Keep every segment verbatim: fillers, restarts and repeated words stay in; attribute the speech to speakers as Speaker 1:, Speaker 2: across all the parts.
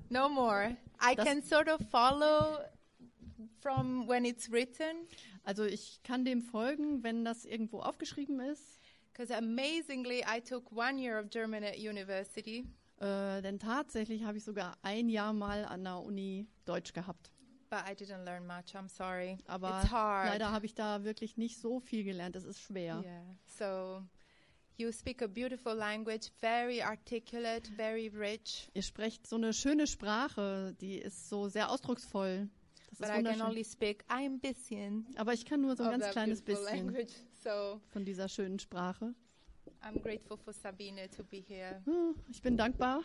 Speaker 1: No more. I
Speaker 2: Das-
Speaker 1: can sort of follow from when it's written,
Speaker 2: Also ich kann dem folgen, wenn das irgendwo aufgeschrieben ist.
Speaker 1: because amazingly, I took one year of German at university.
Speaker 2: Äh, denn tatsächlich habe ich sogar ein Jahr mal an der Uni Deutsch gehabt.
Speaker 1: But I didn't learn much. I'm sorry.
Speaker 2: Aber
Speaker 1: It's hard.
Speaker 2: leider habe ich da wirklich nicht so viel gelernt. Es ist schwer.
Speaker 1: Yeah. So you speak a beautiful language, very articulate, very rich.
Speaker 2: Ihr sprecht so eine schöne Sprache, die ist so sehr ausdrucksvoll. Das
Speaker 1: But
Speaker 2: ist
Speaker 1: I can
Speaker 2: wunderschön.
Speaker 1: only speak ein bisschen
Speaker 2: Aber ich kann nur so ein
Speaker 1: of
Speaker 2: ganz
Speaker 1: that
Speaker 2: kleines
Speaker 1: beautiful
Speaker 2: bisschen
Speaker 1: language. So
Speaker 2: von dieser schönen Sprache.
Speaker 1: I'm grateful for Sabine to be here.
Speaker 2: Hm, Ich bin dankbar.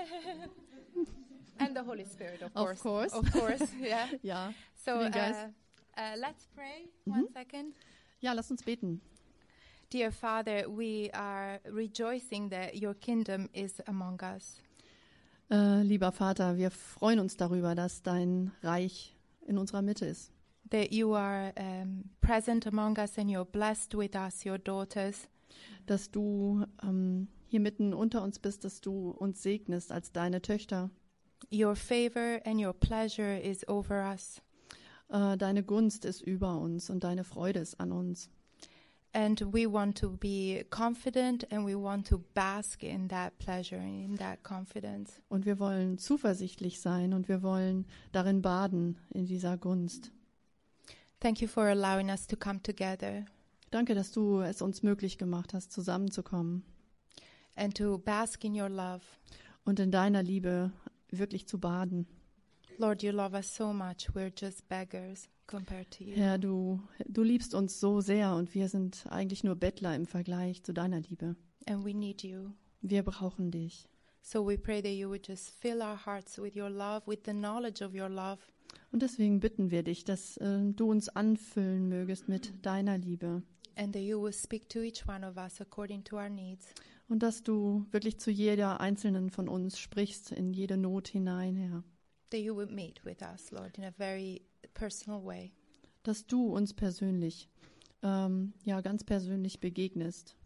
Speaker 1: And the Holy Spirit, of
Speaker 2: Of
Speaker 1: course.
Speaker 2: course.
Speaker 1: Of course, yeah.
Speaker 2: Ja.
Speaker 1: So
Speaker 2: Den
Speaker 1: uh,
Speaker 2: Geist.
Speaker 1: uh, let's pray one second.
Speaker 2: Ja, lasst uns beten.
Speaker 1: Dear Father, we are rejoicing that your kingdom is among us.
Speaker 2: Äh, lieber Vater, wir freuen uns darüber, dass dein Reich in unserer Mitte ist.
Speaker 1: That you are um, present among us and you're blessed with us, your daughters.
Speaker 2: Dass du ähm, hier mitten unter uns bist, dass du uns segnest als deine Töchter.
Speaker 1: Your favor and your pleasure is over us.
Speaker 2: Äh, deine Gunst ist über uns und deine Freude ist an uns.
Speaker 1: And we want to be confident and we want to bask in that pleasure, in that confidence.
Speaker 2: Und wir wollen zuversichtlich sein und wir wollen darin baden, in dieser Gunst.
Speaker 1: Thank you for allowing us to come together
Speaker 2: Danke, dass du es uns möglich gemacht hast, zusammenzukommen
Speaker 1: and to bask in your love.
Speaker 2: und in deiner Liebe wirklich zu baden.
Speaker 1: Lord, you love us so much. We're just beggars compared to you.
Speaker 2: Herr, du, du liebst uns so sehr und wir sind eigentlich nur Bettler im Vergleich zu deiner Liebe.
Speaker 1: And we need you.
Speaker 2: Wir brauchen dich.
Speaker 1: So we pray that you would just fill our hearts with your love, with the knowledge of your love.
Speaker 2: Und deswegen bitten wir dich, dass äh, du uns anfüllen mögest mit deiner Liebe
Speaker 1: And that you will speak to each one of us according to our needs.
Speaker 2: und dass du wirklich zu jeder einzelnen von uns sprichst, in jede Not hinein, Herr.
Speaker 1: That you would meet with us, Lord, in a very personal way.
Speaker 2: Dass du uns persönlich, ähm, ja ganz persönlich begegnest.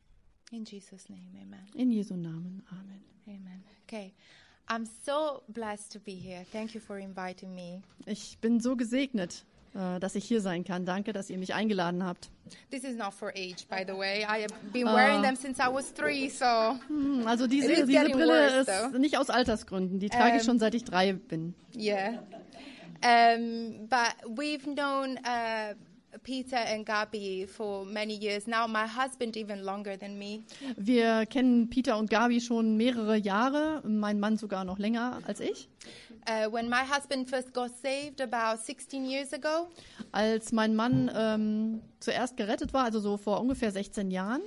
Speaker 1: In Jesus' name, amen.
Speaker 2: In Jesu Namen. Amen.
Speaker 1: Amen. Okay. I'm so blessed to be here. Thank you for inviting me.
Speaker 2: Ich bin so gesegnet, äh, dass ich hier sein kann. Danke, dass ihr mich eingeladen habt.
Speaker 1: This is not for age, by the way. I have been wearing them since I was three, so
Speaker 2: Hm, Also diese,
Speaker 1: It is
Speaker 2: diese
Speaker 1: getting
Speaker 2: Brille
Speaker 1: worse,
Speaker 2: ist
Speaker 1: though.
Speaker 2: nicht aus Altersgründen. Die trage ich
Speaker 1: Ähm,
Speaker 2: schon seit ich drei bin.
Speaker 1: yeah. Um, but we've known uh, Peter and Gabi for many years now. My husband even longer than me.
Speaker 2: Wir kennen Peter und Gabi schon mehrere Jahre, mein Mann sogar noch länger als ich.
Speaker 1: Uh, when my husband first got saved about sixteen years ago,
Speaker 2: Als mein Mann ähm, zuerst gerettet war, also so vor ungefähr sechzehn Jahren,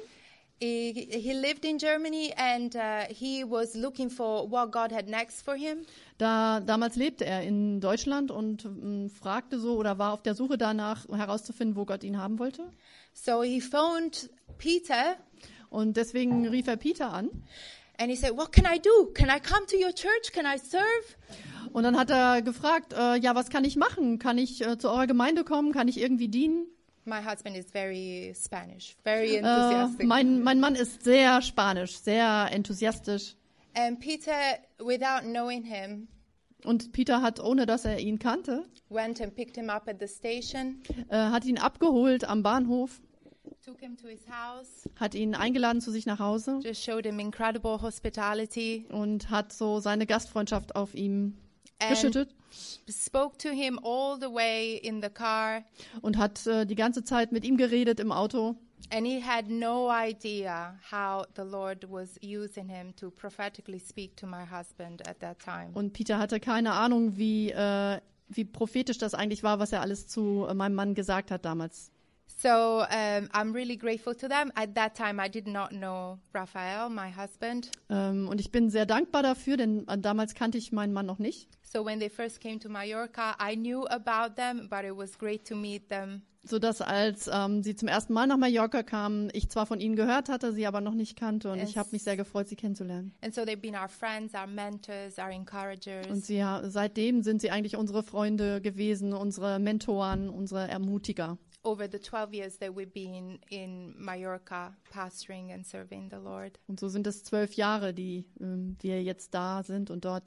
Speaker 1: he, he lived in Germany and uh, he was looking for what God had next for him.
Speaker 2: da damals lebte er in Deutschland und ähm, fragte so oder war auf der Suche danach herauszufinden, wo Gott ihn haben wollte.
Speaker 1: So he phoned Peter
Speaker 2: Und deswegen rief er Peter an.
Speaker 1: and he said, "What can I do? Can I come to your church? Can I serve?"
Speaker 2: Und dann hat er gefragt, äh, ja, was kann ich machen? Kann ich äh, zu eurer Gemeinde kommen? Kann ich irgendwie dienen?
Speaker 1: My husband is very Spanish, very
Speaker 2: Äh,
Speaker 1: enthusiastic.
Speaker 2: mein, mein Mann ist sehr spanisch, sehr enthusiastisch.
Speaker 1: And Peter, without knowing him,
Speaker 2: Und Peter hat, ohne dass er ihn kannte,
Speaker 1: went and picked him up at the station,
Speaker 2: äh, hat ihn abgeholt am Bahnhof,
Speaker 1: took him to his house,
Speaker 2: hat ihn eingeladen zu sich nach Hause
Speaker 1: just showed him incredible hospitality,
Speaker 2: und hat so seine Gastfreundschaft auf ihm
Speaker 1: and
Speaker 2: geschüttet
Speaker 1: spoke to him all the way in the car.
Speaker 2: und hat äh, die ganze Zeit mit ihm geredet im Auto.
Speaker 1: And he had no idea how the Lord was using him to prophetically speak to my husband at that time.
Speaker 2: Und Peter hatte keine Ahnung, wie, äh, wie prophetisch das eigentlich war, was er alles zu äh, meinem Mann gesagt hat damals.
Speaker 1: So um, I'm really grateful to them. At that time, I did not know Raphael, my husband.
Speaker 2: Ähm, und ich bin sehr dankbar dafür, denn äh, damals kannte ich meinen Mann noch nicht.
Speaker 1: So when they first came to Mallorca, I knew about them, but it was great to meet them.
Speaker 2: Sodass als ähm, sie zum ersten Mal nach Mallorca kamen, ich zwar von ihnen gehört hatte, sie aber noch nicht kannte. Und
Speaker 1: Es-
Speaker 2: ich habe mich sehr gefreut, sie kennenzulernen.
Speaker 1: And so they've been our friends, our mentors, our encouragers.
Speaker 2: Und sie, ja, seitdem sind sie eigentlich unsere Freunde gewesen, unsere Mentoren, unsere Ermutiger.
Speaker 1: Over the twelve years that we've been in Mallorca, pastoring and serving the Lord.
Speaker 2: Und so sind es zwölf Jahre, die ähm, wir jetzt da sind und dort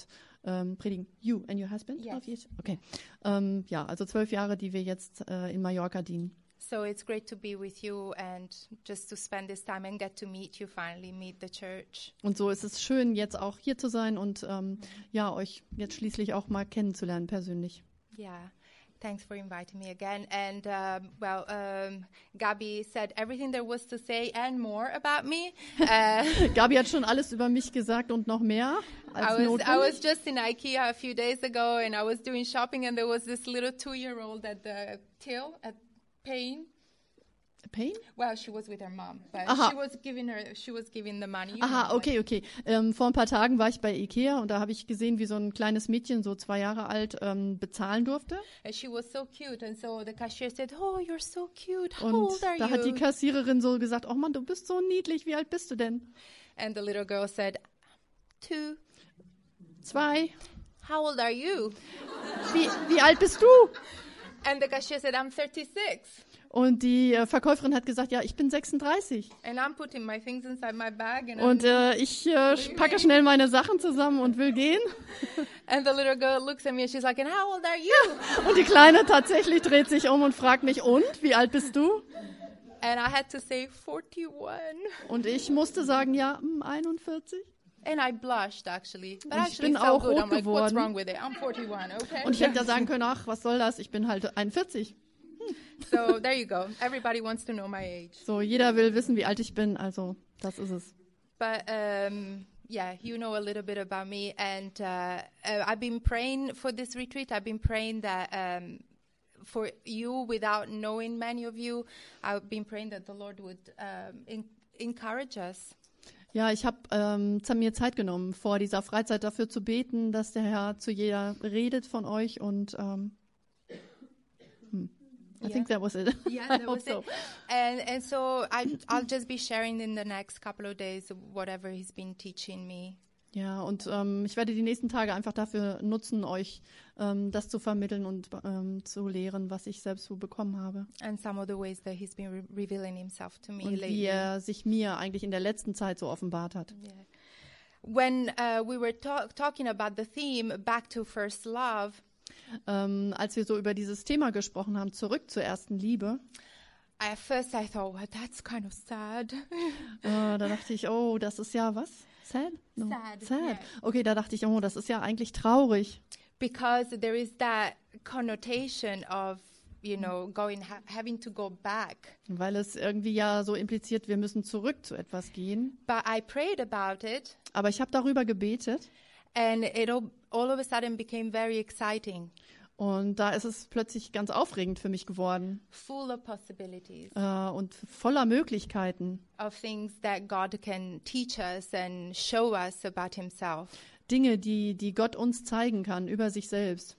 Speaker 2: ähm, predigen. You and your husband?
Speaker 1: Yes.
Speaker 2: Of yes? Okay. Ähm, ja, also zwölf Jahre, die wir jetzt äh, in Mallorca dienen.
Speaker 1: So it's great to be with you and just to spend this time and get to meet you finally, meet the church.
Speaker 2: Und so ist es schön, jetzt auch hier zu sein und ähm, ja, euch jetzt schließlich auch mal kennenzulernen persönlich.
Speaker 1: Yeah. Thanks for inviting me again. And, um, well, um, Gabi said everything there was to say and more about me. Uh,
Speaker 2: Gabi hat schon alles über mich gesagt und noch mehr als
Speaker 1: I was I
Speaker 2: notwendig.
Speaker 1: was just in IKEA a few days ago, and I was doing shopping, and there was this little two-year-old at the till at paying.
Speaker 2: Pain?
Speaker 1: Well, she was with her mom, but
Speaker 2: Aha.
Speaker 1: she was giving her she was giving the money. you
Speaker 2: Aha,
Speaker 1: know,
Speaker 2: okay, okay. Ähm, vor ein paar Tagen war ich bei Ikea und da habe ich gesehen, wie so ein kleines Mädchen, so zwei Jahre alt, ähm, bezahlen durfte.
Speaker 1: And she was so cute, and so the cashier said, "Oh, you're so cute. How
Speaker 2: Und
Speaker 1: old are
Speaker 2: da hat die
Speaker 1: you?"
Speaker 2: Kassiererin so gesagt, oh Mann, du bist so niedlich, wie alt bist du denn?
Speaker 1: And the little girl said, "Two."
Speaker 2: Zwei.
Speaker 1: How old are you?
Speaker 2: Wie, wie alt bist du?
Speaker 1: And the cashier said, "I'm thirty-six."
Speaker 2: Und die äh, Verkäuferin hat gesagt, ja, ich bin sechsunddreißig.
Speaker 1: And I'm putting my things inside my bag, and,
Speaker 2: Und
Speaker 1: I'm,
Speaker 2: äh, ich äh, packe schnell meine Sachen zusammen und will gehen.
Speaker 1: and the little girl looks at me and she's like, "And how old are you?"
Speaker 2: Und die Kleine tatsächlich dreht sich um und fragt mich, und, wie alt bist du?
Speaker 1: And I had to say forty-one.
Speaker 2: Und ich musste sagen, ja, mm, einundvierzig.
Speaker 1: And I blushed, actually. But
Speaker 2: Und ich
Speaker 1: actually
Speaker 2: bin
Speaker 1: felt
Speaker 2: auch
Speaker 1: good.
Speaker 2: rot
Speaker 1: I'm like, what's
Speaker 2: geworden.
Speaker 1: wrong with it? I'm forty-one, okay?
Speaker 2: Und ich hätte ja sagen können, ach, was soll das? Ich bin halt einundvierzig.
Speaker 1: So there you go. Everybody wants to know my age.
Speaker 2: So, jeder will wissen, wie alt ich bin, also das ist es.
Speaker 1: But um, yeah, you know a little bit about me. And uh, uh, I've been praying for this retreat. I've been praying that um, for you, without knowing many of you, I've been praying that the Lord would um, in- encourage us.
Speaker 2: Ja, ich habe ähm, mir Zeit genommen, vor dieser Freizeit dafür zu beten, dass der Herr zu jeder redet von euch und ähm, hm, I
Speaker 1: Yeah.
Speaker 2: think that was it.
Speaker 1: Yeah,
Speaker 2: I
Speaker 1: that
Speaker 2: hope
Speaker 1: was
Speaker 2: so.
Speaker 1: it. And and so I I'll just be sharing in the next couple of days whatever he's been teaching me.
Speaker 2: Ja, und ähm, ich werde die nächsten Tage einfach dafür nutzen, euch ähm, das zu vermitteln und ähm, zu lehren, was ich selbst so bekommen habe.
Speaker 1: And some of the ways that he's been re- revealing himself to me
Speaker 2: Und
Speaker 1: lately.
Speaker 2: wie er sich mir eigentlich in der letzten Zeit so offenbart hat.
Speaker 1: Yeah. When uh, we were ta- talking about the theme, Back to First Love,
Speaker 2: Ähm, als wir so über dieses Thema gesprochen haben, zurück zur ersten Liebe,
Speaker 1: at first I thought, well, that's kind of sad.
Speaker 2: äh, da dachte ich, oh, das ist ja was? Sad? No.
Speaker 1: Sad,
Speaker 2: Sad.
Speaker 1: yeah.
Speaker 2: Okay, da dachte ich, oh, das ist ja eigentlich traurig.
Speaker 1: Because there is that connotation of, you know, going, ha- having to go back.
Speaker 2: Weil es irgendwie ja so impliziert, wir müssen zurück zu etwas gehen.
Speaker 1: But I prayed about it,
Speaker 2: Aber ich habe darüber gebetet
Speaker 1: and it all, all of a sudden became very exciting,
Speaker 2: und da ist es plötzlich ganz aufregend für mich geworden
Speaker 1: full of possibilities,
Speaker 2: äh, und voller Möglichkeiten.
Speaker 1: of things that God can teach us and show us about himself.
Speaker 2: Dinge, die, die Gott uns zeigen kann über sich selbst.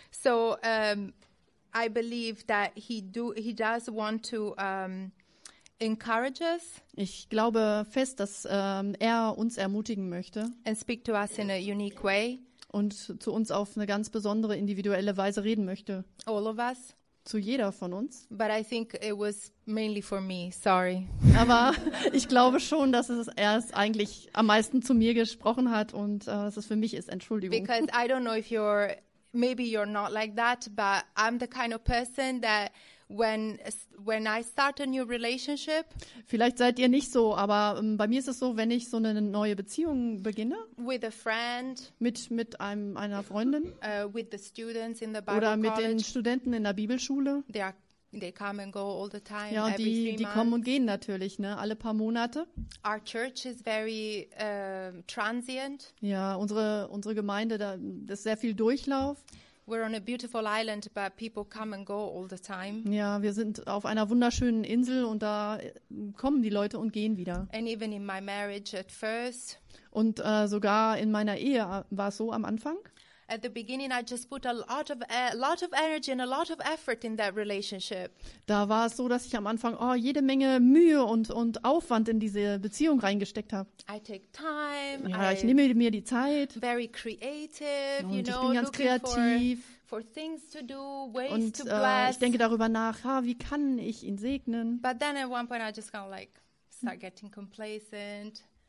Speaker 1: So um, I believe that he do he does want to um, encourage us
Speaker 2: Ich glaube fest, dass ähm, er uns ermutigen möchte
Speaker 1: and speak to us in a unique way,
Speaker 2: und zu uns auf eine ganz besondere, individuelle Weise reden möchte.
Speaker 1: all of us.
Speaker 2: Zu jeder von uns.
Speaker 1: But I think it was mainly for me. Sorry.
Speaker 2: Aber ich glaube schon, dass es erst eigentlich am meisten zu mir gesprochen hat und äh, dass es für mich ist. Entschuldigung.
Speaker 1: Because I don't know if you're, maybe you're not like that, but I'm the kind of person that when when I start a new relationship
Speaker 2: Vielleicht seid ihr nicht so, aber ähm, bei mir ist es so, wenn ich so eine neue Beziehung beginne
Speaker 1: with a friend,
Speaker 2: mit, mit einem, einer Freundin
Speaker 1: uh, with the students in the Bible
Speaker 2: oder mit den
Speaker 1: college,
Speaker 2: Studenten in der Bibelschule,
Speaker 1: they are they come and go all the time.
Speaker 2: ja, und
Speaker 1: every
Speaker 2: die,
Speaker 1: three
Speaker 2: die
Speaker 1: months.
Speaker 2: kommen und gehen natürlich, ne, alle paar Monate.
Speaker 1: Our church is very um, transient.
Speaker 2: Ja, unsere, unsere Gemeinde, da das ist sehr viel Durchlauf.
Speaker 1: We're on a beautiful island, but people come and go all the time.
Speaker 2: Ja, wir sind auf einer wunderschönen Insel und da äh, kommen die Leute und gehen wieder.
Speaker 1: And even in my marriage at first,
Speaker 2: Und äh, sogar in meiner Ehe war es so am Anfang.
Speaker 1: at the beginning, I just put a lot of a lot of energy and a lot of effort in that relationship.
Speaker 2: Da war es so, dass ich am Anfang oh, jede Menge Mühe und, und Aufwand in diese Beziehung reingesteckt habe.
Speaker 1: I take time.
Speaker 2: Ja,
Speaker 1: I
Speaker 2: ich nehme mir die Zeit
Speaker 1: very creative,
Speaker 2: und
Speaker 1: you
Speaker 2: ich
Speaker 1: know,
Speaker 2: bin ganz
Speaker 1: looking
Speaker 2: kreativ
Speaker 1: for, for things to do, ways
Speaker 2: und
Speaker 1: to
Speaker 2: äh,
Speaker 1: bless.
Speaker 2: ich denke darüber nach, ha, wie kann ich ihn segnen?
Speaker 1: But then at one point, I just kind of like start getting complacent.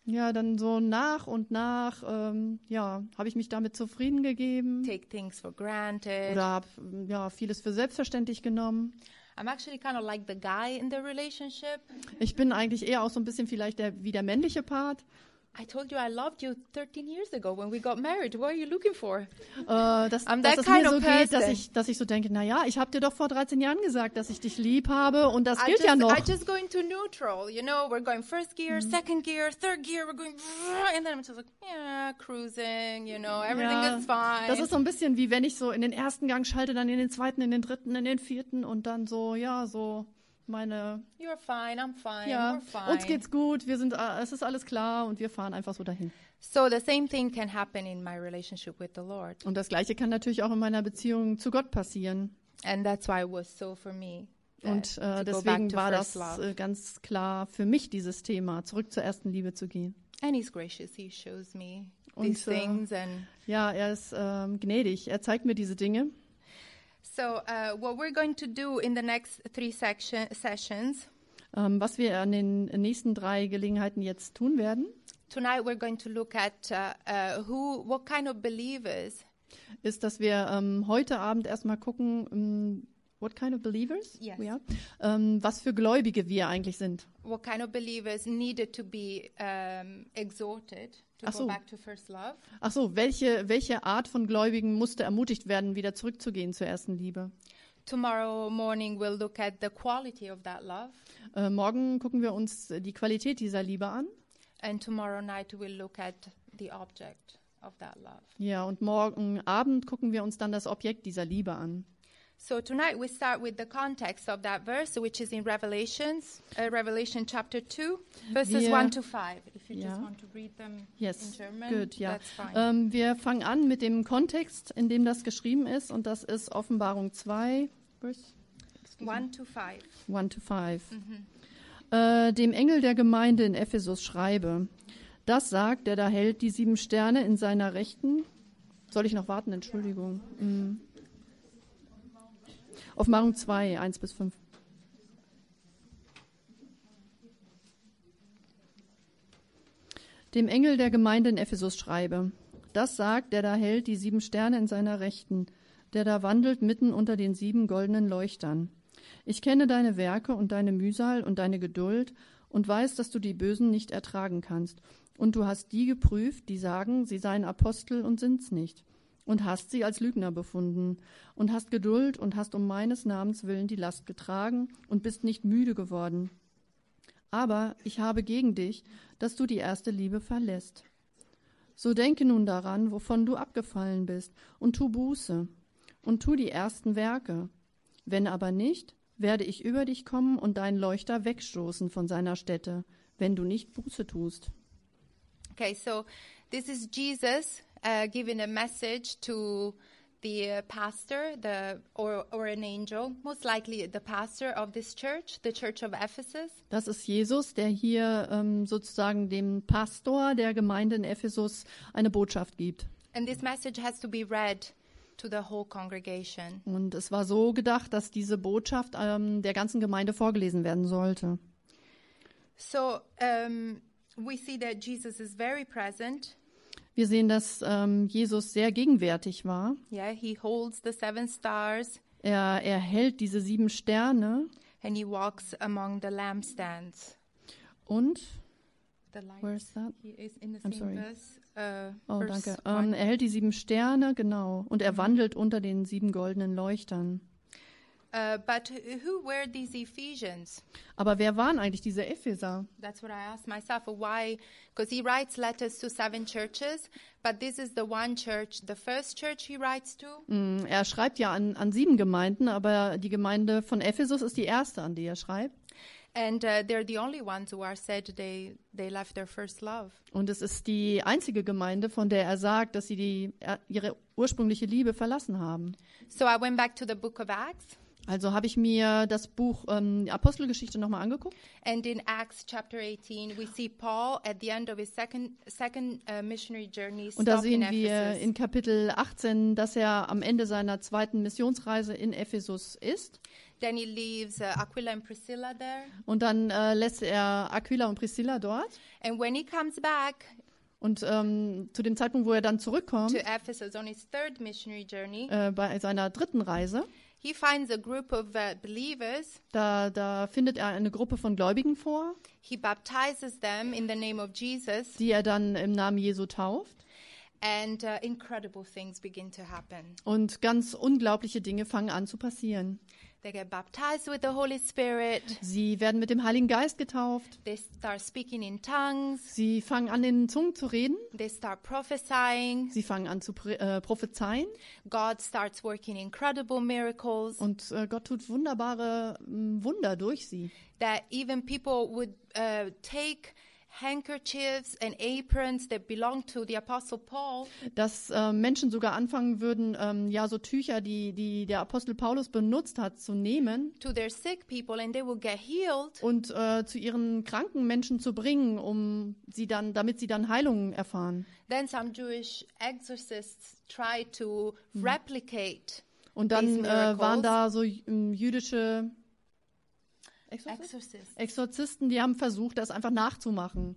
Speaker 2: Ja, dann so nach und nach, ähm, ja, habe ich mich damit zufrieden gegeben
Speaker 1: take things for granted.
Speaker 2: oder habe ja vieles für selbstverständlich genommen.
Speaker 1: I'm actually kind of like the guy in the relationship.
Speaker 2: Ich bin eigentlich eher auch so ein bisschen vielleicht der, wie der männliche Part.
Speaker 1: I told you I loved you thirteen years ago when we got married. What are you looking for?
Speaker 2: Äh, dass,
Speaker 1: I'm
Speaker 2: dass
Speaker 1: that
Speaker 2: es mir
Speaker 1: kind
Speaker 2: so
Speaker 1: of
Speaker 2: geht, dass
Speaker 1: person.
Speaker 2: ich, dass ich so denke, na ja, ich habe dir doch vor dreizehn Jahren gesagt, dass ich dich lieb habe und das
Speaker 1: I
Speaker 2: gilt
Speaker 1: just,
Speaker 2: ja noch.
Speaker 1: I just go into neutral, you know, we're going first gear, second gear, third gear, we're going, and then I'm just like, yeah, cruising, you know, everything
Speaker 2: Ja,
Speaker 1: is fine.
Speaker 2: das ist so ein bisschen wie wenn ich so in den ersten Gang schalte, dann in den zweiten, in den dritten, in den vierten und dann so, ja, so meine,
Speaker 1: You're fine, I'm fine,
Speaker 2: ja,
Speaker 1: we're fine.
Speaker 2: uns geht's gut, wir sind, äh, es ist alles klar und wir fahren einfach so dahin.
Speaker 1: So the same thing can happen in my relationship with the Lord.
Speaker 2: Und das Gleiche kann natürlich auch in meiner Beziehung zu Gott passieren.
Speaker 1: And that's why it was so for me. that-
Speaker 2: Und äh,
Speaker 1: to go back
Speaker 2: deswegen
Speaker 1: to
Speaker 2: war
Speaker 1: first
Speaker 2: das
Speaker 1: love.
Speaker 2: äh, ganz klar für mich dieses Thema, zurück zur ersten Liebe zu gehen.
Speaker 1: And he's gracious. He shows me
Speaker 2: Und,
Speaker 1: these
Speaker 2: äh,
Speaker 1: things. And
Speaker 2: Ja, er ist ähm, gnädig, er zeigt mir diese Dinge.
Speaker 1: so uh, what we're going to do in the next three section, sessions,
Speaker 2: Ähm, was wir an den nächsten drei Gelegenheiten jetzt tun werden,
Speaker 1: tonight we're going to look at uh, uh, who, what kind of believers,
Speaker 2: ist, dass wir ähm, heute Abend erstmal gucken, ähm, what kind of believers?
Speaker 1: Yes.
Speaker 2: Ja. Ähm, was für Gläubige wir eigentlich sind.
Speaker 1: what kind of believers needed to be um, exhorted to
Speaker 2: Ach
Speaker 1: go
Speaker 2: so.
Speaker 1: back to first love.
Speaker 2: Ach so, welche, welche Art von Gläubigen musste ermutigt werden, wieder zurückzugehen zur ersten Liebe?
Speaker 1: Tomorrow morning we'll look at the quality of that love.
Speaker 2: Äh, morgen gucken wir uns die Qualität dieser Liebe an.
Speaker 1: And tomorrow night we'll look at the object of that love.
Speaker 2: Ja, und morgen Abend gucken wir uns dann das Objekt dieser Liebe an.
Speaker 1: So tonight we start with the context of that verse, which is in Revelations, uh, Revelation chapter two, verses
Speaker 2: Wir-
Speaker 1: one to five. If you
Speaker 2: Ja.
Speaker 1: just want to read them in
Speaker 2: Yes,
Speaker 1: German,
Speaker 2: good, ja.
Speaker 1: that's fine.
Speaker 2: Ähm, wir fangen an mit dem Kontext, in dem das geschrieben ist, und das ist Offenbarung zwei, Verse
Speaker 1: one to five.
Speaker 2: eins to fünf. Äh, dem Engel der Gemeinde in Ephesus schreibe, das sagt, der da hält die sieben Sterne in seiner Rechten. Soll ich noch warten? Entschuldigung. Mhm. Offenbarung zwei, eins bis fünf. Dem Engel der Gemeinde in Ephesus schreibe, das sagt, der da hält die sieben Sterne in seiner Rechten, der da wandelt mitten unter den sieben goldenen Leuchtern. Ich kenne deine Werke und deine Mühsal und deine Geduld und weiß, dass du die Bösen nicht ertragen kannst. Und du hast die geprüft, die sagen, sie seien Apostel und sind's nicht. Und hast sie als Lügner befunden. Und hast Geduld und hast um meines Namens willen die Last getragen und bist nicht müde geworden. Aber ich habe gegen dich, dass du die erste Liebe verlässt. So denke nun daran, wovon du abgefallen bist, und tu Buße, und tu die ersten Werke. Wenn aber nicht, werde ich über dich kommen und deinen Leuchter wegstoßen von seiner Stätte, wenn du nicht Buße tust.
Speaker 1: Okay, so this is Jesus uh, giving a message to the uh, pastor, the or or an angel, most likely the pastor of this church, the Church of Ephesus.
Speaker 2: Das ist Jesus, der hier ähm, sozusagen dem Pastor der Gemeinde in Ephesus eine Botschaft gibt.
Speaker 1: And this message has to be read to the whole congregation.
Speaker 2: Und es war so gedacht, dass diese Botschaft ähm, der ganzen Gemeinde vorgelesen werden sollte.
Speaker 1: So um, we see that Jesus is very present.
Speaker 2: Wir sehen, dass ähm, Jesus sehr gegenwärtig war.
Speaker 1: Yeah, he holds the seven stars
Speaker 2: Er, er hält diese sieben Sterne
Speaker 1: and he walks among the lampstands.
Speaker 2: und,
Speaker 1: The light.
Speaker 2: where is that?
Speaker 1: He is in the
Speaker 2: I'm
Speaker 1: same
Speaker 2: sorry.
Speaker 1: verse. Uh,
Speaker 2: Oh,
Speaker 1: verse
Speaker 2: danke. Ähm,
Speaker 1: one.
Speaker 2: er hält die sieben Sterne, genau. Und er wandelt unter den sieben goldenen Leuchtern.
Speaker 1: Uh, but who were these Ephesians?
Speaker 2: Aber wer waren eigentlich diese Epheser?
Speaker 1: That's what I asked myself. Why? Because he writes letters to seven churches, but this is the one church, the first church he writes to.
Speaker 2: Mm, Er schreibt ja an, an sieben Gemeinden, aber die Gemeinde von Ephesus ist die erste, an die er schreibt.
Speaker 1: And uh, they're the only ones who are said they, they left their first love.
Speaker 2: Und es ist die einzige Gemeinde, von der er sagt, dass sie die, er, ihre ursprüngliche Liebe verlassen haben.
Speaker 1: So I went back to the book of Acts.
Speaker 2: Also habe ich mir das Buch ähm, die Apostelgeschichte nochmal angeguckt.
Speaker 1: And in Acts chapter eighteen, we see Paul at the end of his second second uh, missionary journey
Speaker 2: Und da
Speaker 1: stop in
Speaker 2: sehen wir
Speaker 1: Ephesus.
Speaker 2: in Kapitel achtzehn, dass er am Ende seiner zweiten Missionsreise in Ephesus ist.
Speaker 1: Then he leaves uh, Aquila and Priscilla there.
Speaker 2: Und dann äh, lässt er Aquila und Priscilla dort.
Speaker 1: And when he comes back
Speaker 2: Und ähm, zu dem Zeitpunkt, wo er dann zurückkommt,
Speaker 1: to Ephesus on his third missionary journey,
Speaker 2: äh, bei seiner dritten Reise,
Speaker 1: he finds a group of uh, believers.
Speaker 2: da, da findet er eine Gruppe von Gläubigen vor,
Speaker 1: He baptizes them in the name of Jesus,
Speaker 2: die er dann im Namen Jesu tauft.
Speaker 1: and uh, incredible things begin to happen.
Speaker 2: Und ganz unglaubliche Dinge fangen an zu passieren.
Speaker 1: They get baptized with the Holy Spirit.
Speaker 2: Sie werden mit dem Heiligen Geist getauft.
Speaker 1: They start speaking in tongues.
Speaker 2: Sie fangen an, in Zungen zu reden.
Speaker 1: They start prophesying.
Speaker 2: Sie fangen an zu prä- äh, prophezeien.
Speaker 1: God starts working incredible miracles
Speaker 2: Und äh, Gott tut wunderbare m, Wunder durch sie.
Speaker 1: that even people would uh, take handkerchiefs and aprons that belonged to the Apostle Paul
Speaker 2: Dass äh, Menschen sogar anfangen würden, ähm, ja, so Tücher, die, die der Apostel Paulus benutzt hat, zu nehmen
Speaker 1: to their sick people and they will get healed.
Speaker 2: und äh, zu ihren kranken Menschen zu bringen, um sie dann, damit sie dann Heilungen erfahren.
Speaker 1: Then some Jewish exorcists try to replicate
Speaker 2: Und dann
Speaker 1: these
Speaker 2: äh,
Speaker 1: miracles.
Speaker 2: waren da so ähm, jüdische Exorzisten?
Speaker 1: Exorcists.
Speaker 2: Exorzisten, die haben versucht, das einfach nachzumachen.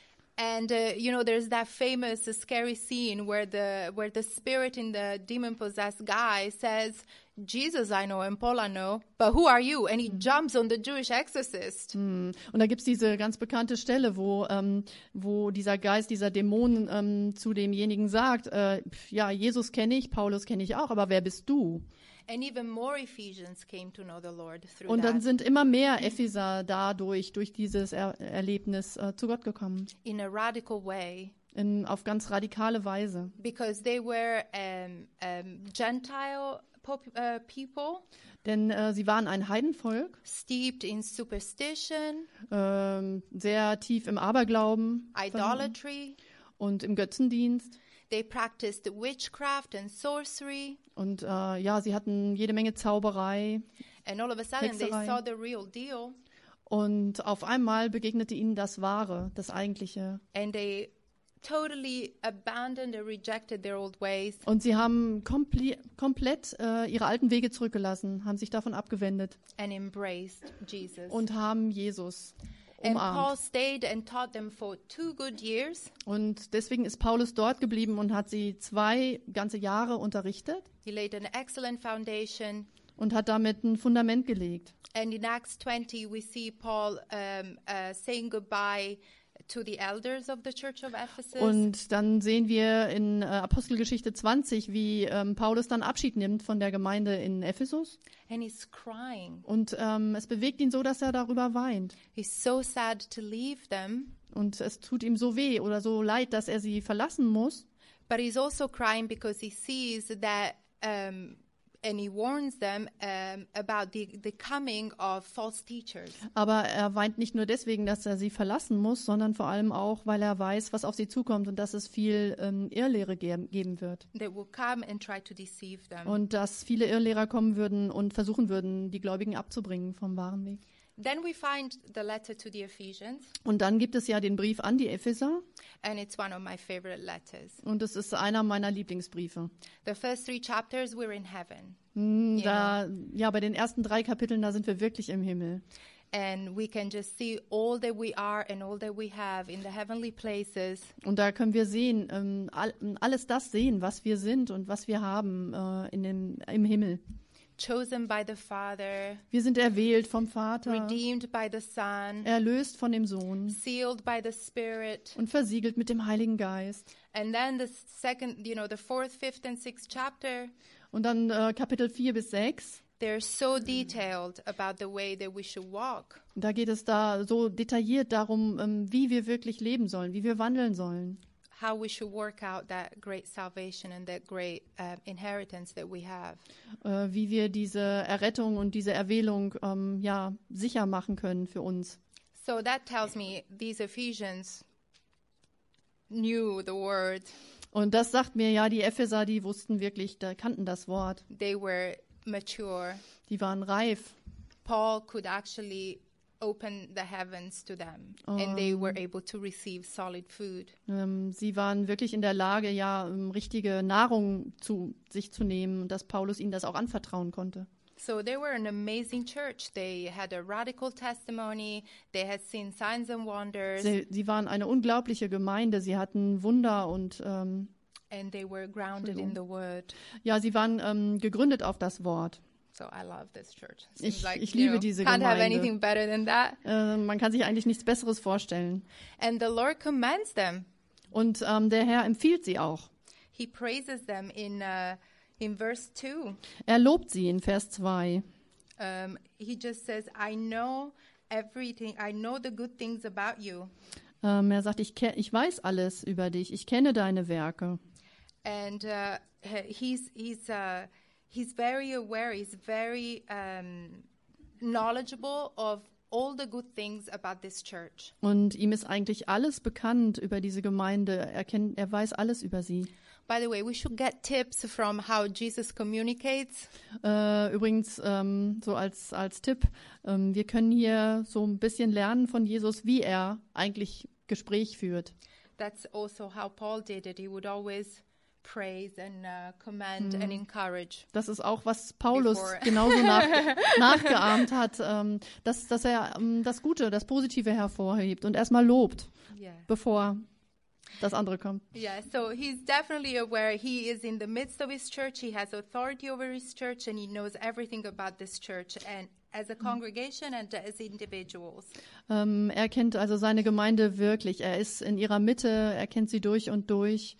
Speaker 1: And uh, you know, there's that famous uh, scary scene where the where the spirit in the demon-possessed guy says, "Jesus, I know, and Paul I know, but who are you?" And he jumps on the Jewish exorcist.
Speaker 2: Und da gibt's diese ganz bekannte Stelle, wo, ähm, wo dieser Geist, dieser Dämon ähm, zu demjenigen sagt, äh, pf, ja, Jesus kenne ich, Paulus kenne ich auch, aber wer bist du?
Speaker 1: And even more Ephesians came to know the Lord through
Speaker 2: Und dann
Speaker 1: that
Speaker 2: sind immer mehr Epheser dadurch, durch dieses er Erlebnis äh, zu Gott gekommen.
Speaker 1: in a radical way,
Speaker 2: In, auf ganz radikale Weise.
Speaker 1: because they were um, um, Gentile pop- uh, people
Speaker 2: Denn äh, sie waren ein Heidenvolk,
Speaker 1: steeped in superstition,
Speaker 2: ähm, sehr tief im Aberglauben
Speaker 1: idolatry.
Speaker 2: und im Götzendienst.
Speaker 1: They practiced witchcraft and sorcery.
Speaker 2: Und äh, ja, sie hatten jede Menge Zauberei.
Speaker 1: And all of a sudden, they
Speaker 2: Hexerei.
Speaker 1: saw the real deal,
Speaker 2: Und auf einmal begegnete ihnen das Wahre, das Eigentliche.
Speaker 1: and they totally abandoned and rejected their old ways.
Speaker 2: Und sie haben komple komplett äh, ihre alten Wege zurückgelassen, haben sich davon abgewendet
Speaker 1: And embraced Jesus.
Speaker 2: und haben Jesus
Speaker 1: And Paul
Speaker 2: umarmt.
Speaker 1: stayed and taught them for two good years.
Speaker 2: Und deswegen ist Paulus dort geblieben und hat sie zwei ganze Jahre unterrichtet
Speaker 1: He laid an excellent foundation.
Speaker 2: und hat damit ein Fundament gelegt.
Speaker 1: And in Acts twenty, we see Paul um, uh, saying goodbye to the elders of the church of Ephesus.
Speaker 2: Und dann sehen wir in äh, Apostelgeschichte zwanzig, wie ähm, Paulus dann Abschied nimmt von der Gemeinde in Ephesus.
Speaker 1: And he's crying.
Speaker 2: Und ähm, es bewegt ihn so, dass er darüber weint.
Speaker 1: He's so sad to leave them.
Speaker 2: Und es tut ihm so weh oder so leid, dass er sie verlassen muss.
Speaker 1: But he's also crying because he sees that, um, and he warns them um, about the, the coming of false teachers.
Speaker 2: Aber er weint nicht nur deswegen, dass er sie verlassen muss, sondern vor allem auch, weil er weiß, was auf sie zukommt und dass es viel ähm, Irrlehre ge geben wird.
Speaker 1: That will come and try to deceive them.
Speaker 2: Und dass viele Irrlehrer kommen würden und versuchen würden, die Gläubigen abzubringen vom wahren Weg.
Speaker 1: Then we find the letter to the Ephesians,
Speaker 2: Und dann gibt es ja den Brief an die Epheser.
Speaker 1: and it's one of my favorite letters.
Speaker 2: Und es ist einer meiner Lieblingsbriefe.
Speaker 1: The first three chapters, we're in heaven.
Speaker 2: Hm, Da, ja, bei den ersten drei Kapiteln, da sind wir wirklich im Himmel.
Speaker 1: And we can just see all that we are and all that we have in the heavenly places.
Speaker 2: Und da können wir sehen, ähm, all, alles das sehen, was wir sind und was wir haben äh, in dem, im Himmel.
Speaker 1: Chosen by the Father,
Speaker 2: Wir sind erwählt vom Vater,
Speaker 1: redeemed by the Son,
Speaker 2: erlöst von dem Sohn
Speaker 1: sealed by the Spirit.
Speaker 2: und versiegelt mit dem Heiligen Geist.
Speaker 1: And then the second, you know, the fourth, fifth, and sixth chapter,
Speaker 2: Und dann äh, Kapitel vier bis sechs,
Speaker 1: they're so detailed about the way that we should walk.
Speaker 2: da geht es da so detailliert darum, ähm, wie wir wirklich leben sollen, wie wir wandeln sollen.
Speaker 1: How we should work out that great salvation and that great uh, inheritance that we have.
Speaker 2: Äh, wie wir diese Errettung und diese Erwählung ähm, ja, sicher machen können für uns.
Speaker 1: So that tells me these Ephesians knew the word.
Speaker 2: Und das sagt mir, ja, die Epheser, die wussten wirklich, da kannten das Wort.
Speaker 1: They were mature.
Speaker 2: Die waren reif.
Speaker 1: Paul could actually open the heavens to them, and they were able to receive solid food.
Speaker 2: Ähm, sie waren wirklich in der Lage, ja, ähm, richtige Nahrung zu sich zu nehmen, dass Paulus ihnen das auch anvertrauen konnte.
Speaker 1: So they were an amazing church. They had a radical testimony. They had seen signs and wonders.
Speaker 2: Sie, sie waren eine unglaubliche Gemeinde. Sie hatten Wunder und ähm,
Speaker 1: And they were grounded in the word.
Speaker 2: ja, sie waren ähm, gegründet auf das Wort.
Speaker 1: So I love this church.
Speaker 2: Ich,
Speaker 1: Seems like,
Speaker 2: ich
Speaker 1: you
Speaker 2: liebe
Speaker 1: know,
Speaker 2: diese
Speaker 1: can't have
Speaker 2: Gemeinde.
Speaker 1: anything better than that.
Speaker 2: Äh, man kann sich eigentlich nichts Besseres vorstellen.
Speaker 1: And the Lord commends them.
Speaker 2: Und ähm, der Herr empfiehlt sie auch.
Speaker 1: He praises them in uh, in verse two.
Speaker 2: Er lobt sie in Vers zwei.
Speaker 1: Um, he just says, I know everything. I know the good things about you.
Speaker 2: Ähm, er sagt, ich, ke- ich weiß alles über dich. Ich kenne deine Werke.
Speaker 1: And uh, he's he's uh, he's very aware. He's very um, knowledgeable of all the good things about this church.
Speaker 2: Und ihm ist eigentlich alles bekannt über diese Gemeinde. Er, kennt, er weiß alles über sie.
Speaker 1: By the way, we should get tips from how Jesus communicates.
Speaker 2: Äh, übrigens, ähm, so als, als Tipp, ähm, wir können hier so ein bisschen lernen von Jesus, wie er eigentlich Gespräch führt.
Speaker 1: That's also how Paul did it. He would always praise and uh, commend and encourage.
Speaker 2: Das ist auch, was Paulus
Speaker 1: Before.
Speaker 2: genauso nach, nachgeahmt hat, ähm, dass, dass er ähm, das Gute, das Positive hervorhebt und erstmal lobt,
Speaker 1: Yeah.
Speaker 2: bevor das andere kommt.
Speaker 1: Yeah, so he's definitely aware. He is in the midst of his church. He has authority over his church, and he knows everything about this church, and as a congregation and as individuals.
Speaker 2: Ähm, er kennt also seine Gemeinde wirklich. Er ist in ihrer Mitte, er kennt sie durch und durch.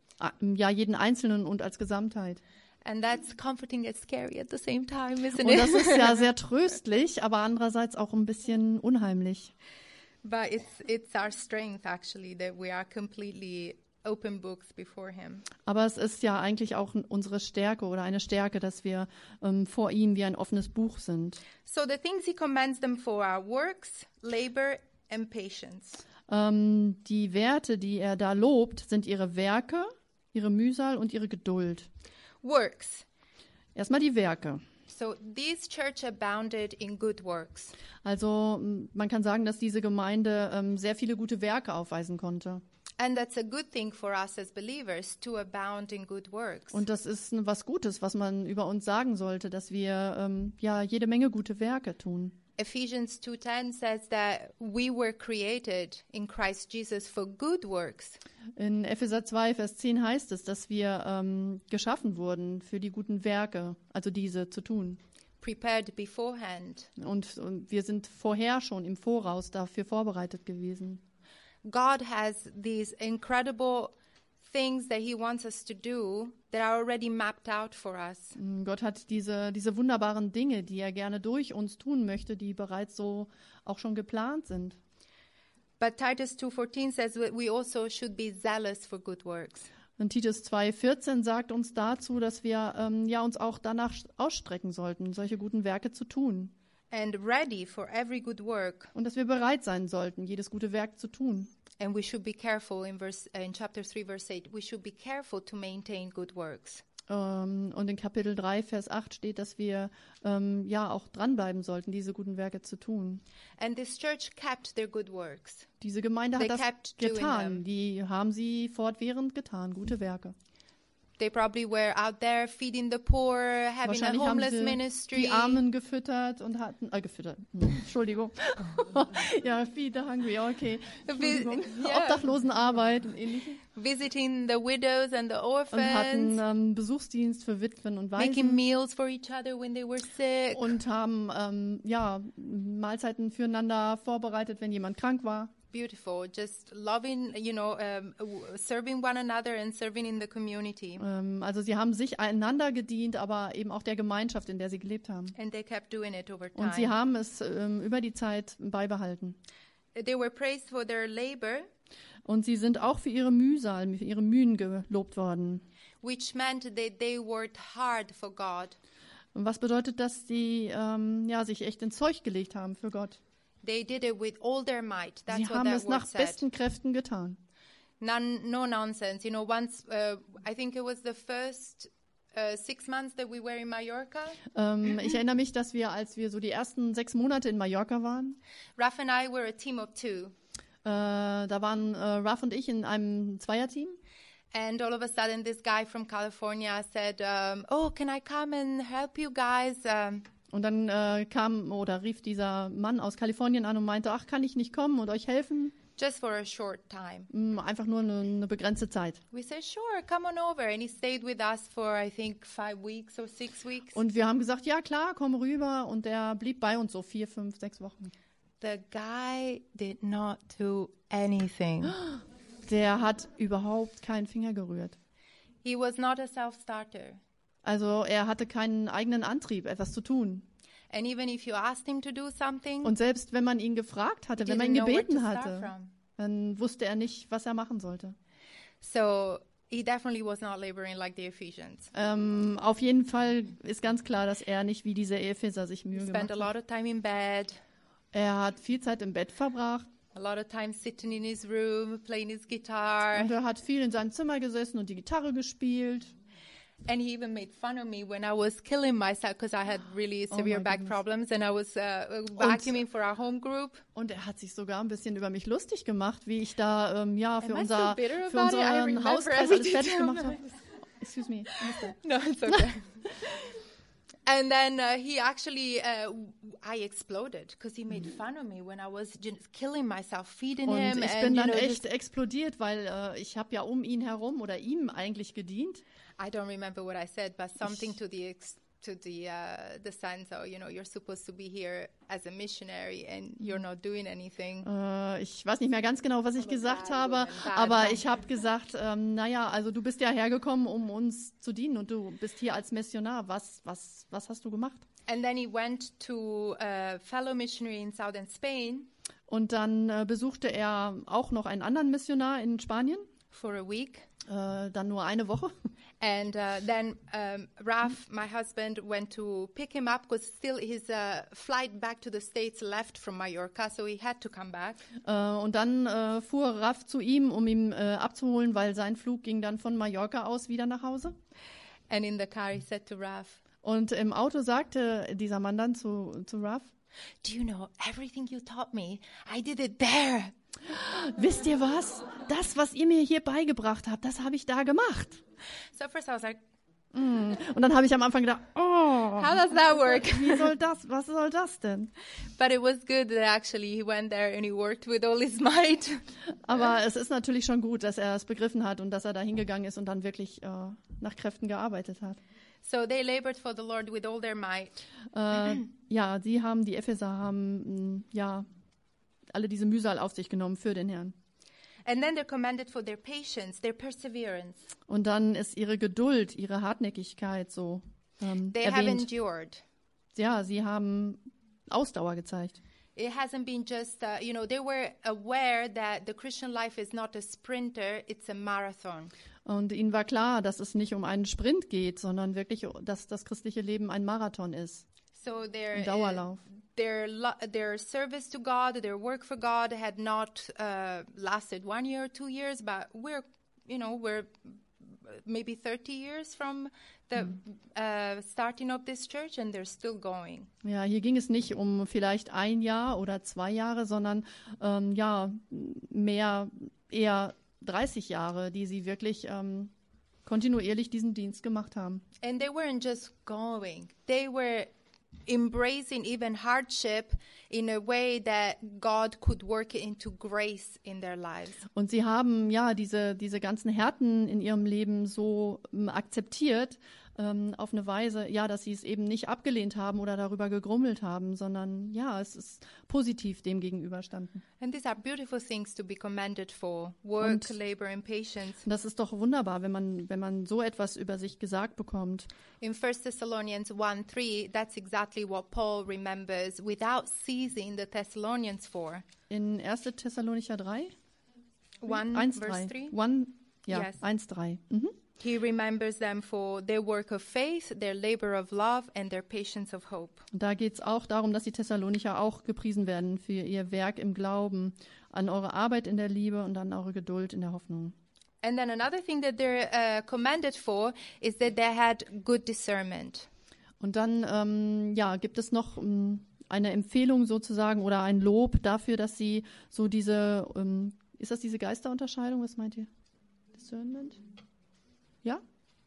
Speaker 2: Ja, jeden Einzelnen und als Gesamtheit.
Speaker 1: And that's comforting and scary at the same time, isn't
Speaker 2: Und das
Speaker 1: it?
Speaker 2: ist ja sehr tröstlich, aber andererseits auch ein bisschen unheimlich.
Speaker 1: But it's it's our strength actually that we are completely open books before him.
Speaker 2: Aber es ist ja eigentlich auch unsere Stärke oder eine Stärke, dass wir ähm, vor ihm wie ein offenes Buch sind.
Speaker 1: So the things he commends them for are works, labor, and patience.
Speaker 2: Ähm, die Werte, die er da lobt, sind ihre Werke, ihre Mühsal und ihre Geduld.
Speaker 1: Works.
Speaker 2: Erstmal die Werke.
Speaker 1: So this church abounded in good works.
Speaker 2: Also m, man kann sagen, dass diese Gemeinde ähm, sehr viele gute Werke aufweisen konnte.
Speaker 1: And that's a good thing for us as believers, to abound in good works.
Speaker 2: Und das ist n- was Gutes, was man über uns sagen sollte, dass wir ähm, ja jede Menge gute Werke tun.
Speaker 1: Ephesians two ten says that we were created in Christ Jesus for good works.
Speaker 2: In Epheser zwei, Vers zehn heißt es, dass wir ähm, geschaffen wurden für die guten Werke, also diese zu tun.
Speaker 1: Prepared beforehand.
Speaker 2: Und, und wir sind vorher schon im Voraus dafür vorbereitet gewesen.
Speaker 1: God has these incredible things that he wants us to do that are already mapped out for us.
Speaker 2: Mm, Gott hat diese, diese wunderbaren Dinge, die er gerne durch uns tun möchte, die bereits so auch schon geplant sind.
Speaker 1: But Titus two fourteen says that we also should be zealous for good works.
Speaker 2: Und Titus zwei vierzehn sagt uns dazu, dass wir ähm, ja, uns auch danach ausstrecken sollten, solche guten Werke zu tun.
Speaker 1: And ready for every good work.
Speaker 2: Und dass wir bereit sein sollten, jedes gute Werk zu tun.
Speaker 1: And we should be careful in verse uh, in chapter three verse eight. We should be careful to maintain good works.
Speaker 2: Ähm, und in Kapitel drei, Vers acht steht, dass wir ähm, ja auch dranbleiben sollten, diese guten Werke zu tun.
Speaker 1: And this church kept their good works.
Speaker 2: Diese Gemeinde
Speaker 1: They
Speaker 2: hat das
Speaker 1: kept doing
Speaker 2: getan.
Speaker 1: them.
Speaker 2: Die haben sie fortwährend getan, gute Werke.
Speaker 1: They probably were out there feeding the poor, having a
Speaker 2: Wahrscheinlich haben
Speaker 1: homeless
Speaker 2: sie
Speaker 1: ministry.
Speaker 2: die Armen gefüttert und hatten, äh, gefüttert, hm, Entschuldigung. Ja, feed the hungry, okay. Entschuldigung.
Speaker 1: Ja.
Speaker 2: Obdachlosenarbeit und ähnliches.
Speaker 1: Visiting the widows and the
Speaker 2: Und hatten
Speaker 1: orphans,
Speaker 2: ähm, Besuchsdienst für Witwen und
Speaker 1: making
Speaker 2: Waisen.
Speaker 1: meals for each other when they were sick.
Speaker 2: Und haben ähm, ja, Mahlzeiten füreinander vorbereitet, wenn jemand krank war.
Speaker 1: Beautiful, just loving, you know, um, w- serving one another and serving in the community.
Speaker 2: Ähm, also sie haben sich einander gedient, aber eben auch der Gemeinschaft, in der sie gelebt haben.
Speaker 1: And they kept doing it over
Speaker 2: Und sie
Speaker 1: time.
Speaker 2: haben es ähm, über die Zeit beibehalten.
Speaker 1: They were praised for their labor,
Speaker 2: Und sie sind auch für ihre Mühsal, für ihre Mühen gelobt worden.
Speaker 1: which meant that they worked hard for God.
Speaker 2: Und was bedeutet, dass sie ähm, ja, sich echt ins Zeug gelegt haben für Gott?
Speaker 1: They did it with all their might. That's
Speaker 2: Sie
Speaker 1: what
Speaker 2: haben
Speaker 1: that
Speaker 2: es
Speaker 1: word
Speaker 2: nach
Speaker 1: said.
Speaker 2: besten Kräften getan.
Speaker 1: None, no nonsense. You know, once, uh, I think it was the first uh, six months that we were in Mallorca.
Speaker 2: Ähm, ich erinnere mich, dass wir, als wir so die ersten sechs Monate in Mallorca waren,
Speaker 1: Raf and I were a team of two.
Speaker 2: äh, da waren äh, Raf und ich in einem Zweierteam.
Speaker 1: And all of a sudden, this guy from California said, um, oh, can I come and help you guys? Um,
Speaker 2: Und dann äh, kam oder rief dieser Mann aus Kalifornien an und meinte, ach, kann ich nicht kommen und euch helfen?
Speaker 1: just for a short time.
Speaker 2: Mm, Einfach nur eine, eine begrenzte Zeit.
Speaker 1: We said, sure, come on over. And he stayed with us for, I think, five weeks or six weeks.
Speaker 2: Und wir haben gesagt, ja klar, komm rüber. Und der blieb bei uns so vier, fünf, sechs Wochen.
Speaker 1: The guy did not do anything.
Speaker 2: Der hat überhaupt keinen Finger gerührt.
Speaker 1: He was not a self-starter.
Speaker 2: Also er hatte keinen eigenen Antrieb, etwas zu tun.
Speaker 1: And even if you asked him to do something,
Speaker 2: Und selbst wenn man ihn gefragt hatte,
Speaker 1: he
Speaker 2: wenn man
Speaker 1: didn't
Speaker 2: ihn
Speaker 1: know where to
Speaker 2: gebeten
Speaker 1: start
Speaker 2: hatte,
Speaker 1: from.
Speaker 2: dann wusste er nicht, was er machen sollte.
Speaker 1: So he definitely was not laboring like the Ephesians.
Speaker 2: Ähm, auf jeden Fall ist ganz klar, dass er nicht wie diese Epheser sich Mühe
Speaker 1: He
Speaker 2: gemacht
Speaker 1: spent a
Speaker 2: hat.
Speaker 1: lot of time in bed,
Speaker 2: Er hat viel Zeit im Bett verbracht
Speaker 1: a lot of time sitting in his room, playing his guitar.
Speaker 2: und er hat viel in seinem Zimmer gesessen und die Gitarre gespielt.
Speaker 1: And he even made fun of me when I was killing myself because I had really
Speaker 2: Oh
Speaker 1: severe
Speaker 2: my
Speaker 1: back
Speaker 2: goodness.
Speaker 1: problems and I was uh, vacuuming for our home group.
Speaker 2: Und er hat sich sogar ein bisschen über mich lustig gemacht, wie ich da ähm, ja für
Speaker 1: Am I
Speaker 2: unser
Speaker 1: so bitter
Speaker 2: für
Speaker 1: about it? I
Speaker 2: unseren
Speaker 1: remember
Speaker 2: Hauskreis
Speaker 1: every
Speaker 2: alles fertig
Speaker 1: detail.
Speaker 2: gemacht habe. Excuse me. Mister.
Speaker 1: No, it's okay. And then uh, he actually, uh, I exploded because he made fun of me when I was just killing myself, feeding
Speaker 2: Und
Speaker 1: him.
Speaker 2: ich
Speaker 1: and,
Speaker 2: bin
Speaker 1: you
Speaker 2: dann
Speaker 1: know,
Speaker 2: echt
Speaker 1: just,
Speaker 2: explodiert, weil äh, ich habe ja um ihn herum oder ihm eigentlich gedient.
Speaker 1: I don't remember what I said, but something to the ex- to the uh, the sense of, you know, you're supposed to be here as a missionary and you're not doing anything.
Speaker 2: Äh, ich weiß nicht mehr ganz genau, was ich
Speaker 1: Aber
Speaker 2: gesagt
Speaker 1: bad
Speaker 2: habe,
Speaker 1: woman, bad
Speaker 2: aber
Speaker 1: woman.
Speaker 2: ich habe gesagt, ähm, naja, also du bist ja hergekommen, um uns zu dienen und du bist hier als Missionar. Was, was, was hast du gemacht?
Speaker 1: And then he went to a fellow missionary in southern Spain
Speaker 2: Und dann äh, besuchte er auch noch einen anderen Missionar in Spanien,
Speaker 1: for a week.
Speaker 2: äh, dann nur eine Woche.
Speaker 1: And uh, then um, Raf, my husband, went to pick him up because still his uh, flight back to the States left from Mallorca, so he had to come back.
Speaker 2: Äh, und dann äh, fuhr Raff zu ihm, um ihn äh, abzuholen, weil sein Flug ging dann von Mallorca aus wieder nach Hause.
Speaker 1: And in the car, he said to Raf,
Speaker 2: Und im Auto sagte dieser Mann dann zu, zu Raff,
Speaker 1: do you know, everything you taught me, I did it there.
Speaker 2: wisst ihr was? Das, was ihr mir hier beigebracht habt, das habe ich da gemacht.
Speaker 1: So at first I was like,
Speaker 2: Und dann habe ich am Anfang gedacht, oh,
Speaker 1: how does that work?
Speaker 2: wie soll das, was soll das denn?
Speaker 1: But it was good that actually he went there and he worked with all his might.
Speaker 2: Aber es ist natürlich schon gut, dass er es begriffen hat und dass er da hingegangen ist und dann wirklich äh, nach Kräften gearbeitet hat.
Speaker 1: So they labored for the Lord with all their might.
Speaker 2: Äh, ja, sie haben, die Epheser haben, mh, ja, alle diese Mühsal auf sich genommen für den Herrn.
Speaker 1: And then they're commended for their patience, their perseverance.
Speaker 2: Und dann ist ihre Geduld, ihre Hartnäckigkeit so ähm,
Speaker 1: They have
Speaker 2: erwähnt.
Speaker 1: endured.
Speaker 2: Ja, sie haben Ausdauer gezeigt.
Speaker 1: It hasn't been just, uh, you know, they were aware that the Christian life is not a sprinter, it's a marathon.
Speaker 2: Und ihnen war klar, dass es nicht um einen Sprint geht, sondern wirklich, dass das christliche Leben ein Marathon ist.
Speaker 1: So their,
Speaker 2: Ein Dauerlauf.
Speaker 1: their, lo- their service to God, their work for God had not uh, lasted one year or two years, but we're, you know, we're maybe thirty years from the uh, starting of this church and they're still going.
Speaker 2: Ja, hier ging es nicht um vielleicht ein Jahr oder zwei Jahre, sondern ähm, ja, mehr, eher dreißig Jahre, die sie wirklich ähm, kontinuierlich diesen Dienst gemacht haben.
Speaker 1: And they weren't just going, they were embracing even hardship in a way that God could work it into grace in their lives.
Speaker 2: Und sie haben ja diese, diese ganzen Härten in ihrem Leben so ähm, akzeptiert, ähm, auf eine Weise, ja, dass sie es eben nicht abgelehnt haben oder darüber gegrummelt haben, sondern ja, es ist positiv dem gegenüberstanden.
Speaker 1: And these are beautiful things to be commended for, work,
Speaker 2: Und-
Speaker 1: labor, and patience.
Speaker 2: Und das ist doch wunderbar, wenn man, wenn man so etwas über sich gesagt bekommt.
Speaker 1: In First Thessalonians one three, that's exactly what Paul remembers without ceasing the Thessalonians for.
Speaker 2: In erster Thessalonicher drei?
Speaker 1: one
Speaker 2: eins
Speaker 1: verse
Speaker 2: drei.
Speaker 1: three.
Speaker 2: One, ja,
Speaker 1: Yes.
Speaker 2: eins drei. Mhm.
Speaker 1: He remembers them for their work of faith, their labor of love, and their patience of hope.
Speaker 2: Und da geht es auch darum, dass die Thessalonicher auch gepriesen werden für ihr Werk im Glauben, an eure Arbeit in der Liebe und an eure Geduld in der Hoffnung.
Speaker 1: And then another thing that they're uh, commended for is that they had good discernment.
Speaker 2: Und dann ähm, ja, gibt es noch ähm, eine Empfehlung sozusagen oder ein Lob dafür, dass sie so diese, ähm, ist das diese Geisterunterscheidung, was meint ihr? Discernment? Ja?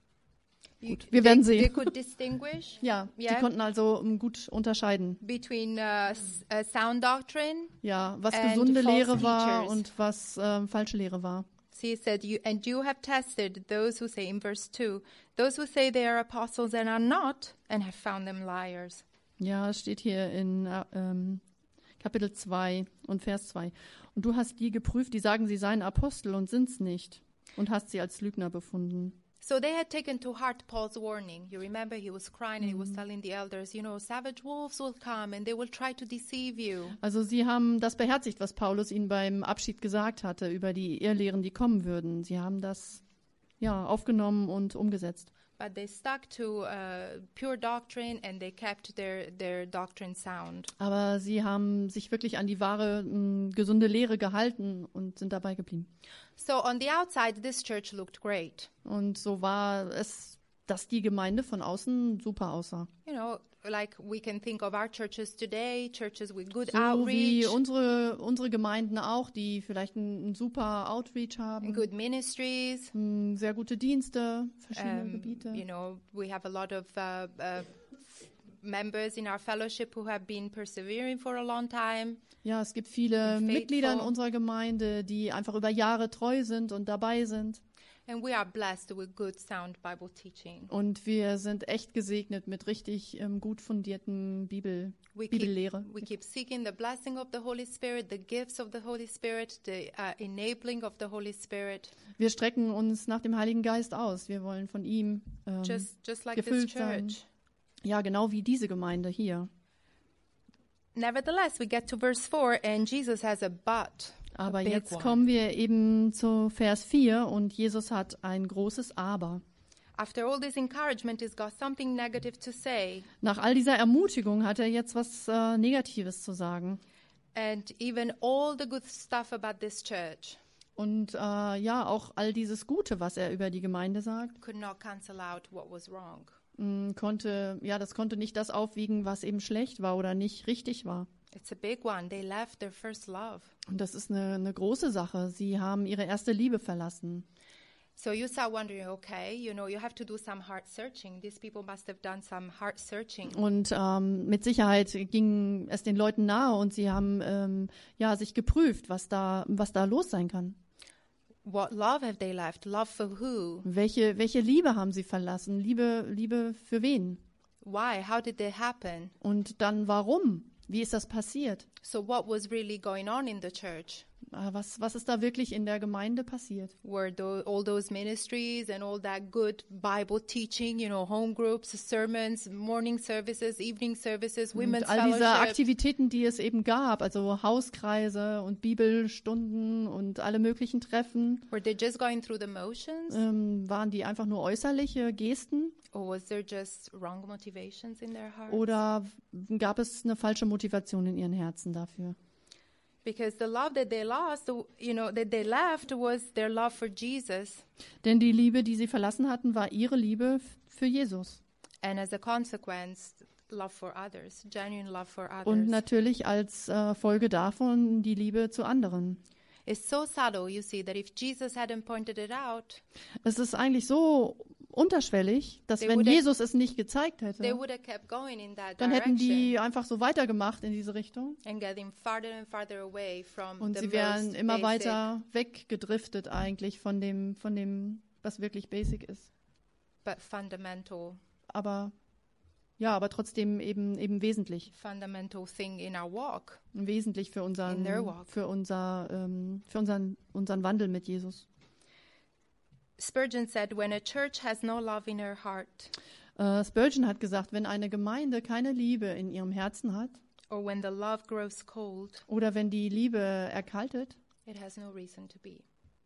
Speaker 1: You-
Speaker 2: Gut, wir
Speaker 1: they,
Speaker 2: werden
Speaker 1: they
Speaker 2: sehen.
Speaker 1: could distinguish
Speaker 2: Ja,
Speaker 1: Yeah.
Speaker 2: die konnten also um, gut unterscheiden.
Speaker 1: between uh, s- uh, sound doctrine.
Speaker 2: Ja, was
Speaker 1: And
Speaker 2: gesunde
Speaker 1: false
Speaker 2: Lehre war
Speaker 1: teachers.
Speaker 2: und was ähm, falsche Lehre war.
Speaker 1: So he said, you, and you have tested those who say, in verse two, those who say they are apostles and are not, and have found them liars.
Speaker 2: Ja, es steht hier in äh, ähm, Kapitel zwei und Vers zwei. Und du hast die geprüft, die sagen, sie seien Apostel und sind's nicht. Und hast sie als Lügner befunden.
Speaker 1: So they had taken to heart Paul's warning. You remember he was crying and he was telling the elders, you know, savage wolves will come and they will try to deceive you.
Speaker 2: Also sie haben das beherzigt, was Paulus ihnen beim Abschied gesagt hatte über die Irrlehren, die kommen würden. Sie haben das ja aufgenommen und umgesetzt.
Speaker 1: But they stuck to uh, pure doctrine and they kept their, their doctrine sound.
Speaker 2: Aber sie haben sich wirklich an die wahre, mh, gesunde Lehre gehalten und sind dabei geblieben.
Speaker 1: So on the outside, this church looked great.
Speaker 2: Und so war es, dass die Gemeinde von außen super aussah.
Speaker 1: You know, like we can think of our churches today, churches with good
Speaker 2: So wie
Speaker 1: outreach,
Speaker 2: unsere, unsere Gemeinden auch, die vielleicht einen, einen super Outreach
Speaker 1: and
Speaker 2: haben,
Speaker 1: good ministries.
Speaker 2: mh, sehr gute Dienste, verschiedene
Speaker 1: Um,
Speaker 2: Gebiete.
Speaker 1: you know, we have a lot of uh, uh, members in our fellowship who have been persevering for a long time.
Speaker 2: Ja, es gibt viele
Speaker 1: faithful.
Speaker 2: Mitglieder in unserer Gemeinde, die einfach über Jahre treu sind und dabei sind.
Speaker 1: And we are blessed with good, sound Bible teaching.
Speaker 2: Und wir sind echt gesegnet mit richtig ähm, gut fundierten Bibel,
Speaker 1: We
Speaker 2: Bibellehre.
Speaker 1: keep, we keep seeking the blessing of the Holy Spirit, the gifts of the Holy Spirit, the uh, enabling of the Holy Spirit,
Speaker 2: Wir strecken uns nach dem Heiligen Geist aus. Wir wollen von ihm ähm,
Speaker 1: just just like this
Speaker 2: gefüllt sein.
Speaker 1: church.
Speaker 2: Ja, genau wie diese Gemeinde hier.
Speaker 1: Nevertheless, we get to verse four, and Jesus has a but.
Speaker 2: Aber
Speaker 1: a big
Speaker 2: jetzt
Speaker 1: one.
Speaker 2: kommen wir eben zu Vers vier und Jesus hat ein großes Aber.
Speaker 1: After all this encouragement, he's got something negative to say.
Speaker 2: Nach all dieser Ermutigung hat er jetzt was äh, Negatives zu sagen.
Speaker 1: And even all the good stuff about this church
Speaker 2: Und äh, ja, auch all dieses Gute, was er über die Gemeinde sagt,
Speaker 1: could not cancel out what was wrong.
Speaker 2: mh, konnte, ja, das konnte nicht das aufwiegen, was eben schlecht war oder nicht richtig war.
Speaker 1: It's a big one. They left their first love.
Speaker 2: Und das ist eine, eine große Sache. Sie haben ihre erste Liebe verlassen.
Speaker 1: So you start wondering, okay, you know, you have to do some heart searching. These people must have done some heart searching.
Speaker 2: Und ähm, mit Sicherheit ging es den Leuten nahe und sie haben ähm, ja, sich geprüft, was da, was da los sein kann.
Speaker 1: What love have they left? Love for who?
Speaker 2: Welche, welche Liebe haben sie verlassen? Liebe, Liebe für wen?
Speaker 1: Why? How did that happen?
Speaker 2: Und dann warum? Wie ist das passiert?
Speaker 1: So what was really going on in the church?
Speaker 2: Äh, Was, was ist da wirklich in der Gemeinde passiert?
Speaker 1: Were tho- all those ministries and all that good Bible teaching, you know, home groups, sermons, morning services, evening services, women's
Speaker 2: Und all diese
Speaker 1: fellowship,
Speaker 2: Aktivitäten, die es eben gab, also Hauskreise und Bibelstunden und alle möglichen Treffen,
Speaker 1: were they just going through the motions?
Speaker 2: ähm, waren die einfach nur äußerliche Gesten
Speaker 1: Or was there just wrong motivations in their hearts?
Speaker 2: oder gab es eine falsche Motivation in ihren Herzen dafür?
Speaker 1: Because the love that they lost, you know, that they left was their love for Jesus.
Speaker 2: Denn die Liebe, die sie verlassen hatten, war ihre Liebe f- für Jesus.
Speaker 1: And as a consequence, love for others, genuine love for others.
Speaker 2: Und natürlich als äh, Folge davon die Liebe zu anderen.
Speaker 1: It's so subtle, you see, that if Jesus hadn't pointed it out,
Speaker 2: Es ist eigentlich so unterschwellig, dass
Speaker 1: They
Speaker 2: wenn
Speaker 1: would have-
Speaker 2: Jesus es nicht gezeigt
Speaker 1: they
Speaker 2: hätte,
Speaker 1: would have kept going in that
Speaker 2: dann hätten
Speaker 1: direction
Speaker 2: die einfach so weitergemacht in diese Richtung.
Speaker 1: and getting farther and farther away from
Speaker 2: Und
Speaker 1: the
Speaker 2: sie wären
Speaker 1: most
Speaker 2: immer
Speaker 1: basic,
Speaker 2: weiter weggedriftet eigentlich von dem, von dem, was wirklich basic ist.
Speaker 1: but fundamental,
Speaker 2: Aber ja, aber trotzdem eben eben wesentlich.
Speaker 1: fundamental thing in our walk.
Speaker 2: Wesentlich für unseren,
Speaker 1: In their walk.
Speaker 2: für unser, ähm, für unseren, unseren Wandel mit Jesus.
Speaker 1: Spurgeon said, when a church has no love in her heart,
Speaker 2: Äh, Spurgeon hat gesagt, wenn eine Gemeinde keine Liebe in ihrem Herzen hat
Speaker 1: or when the love grows cold,
Speaker 2: oder wenn die Liebe erkaltet,
Speaker 1: it has no reason to be.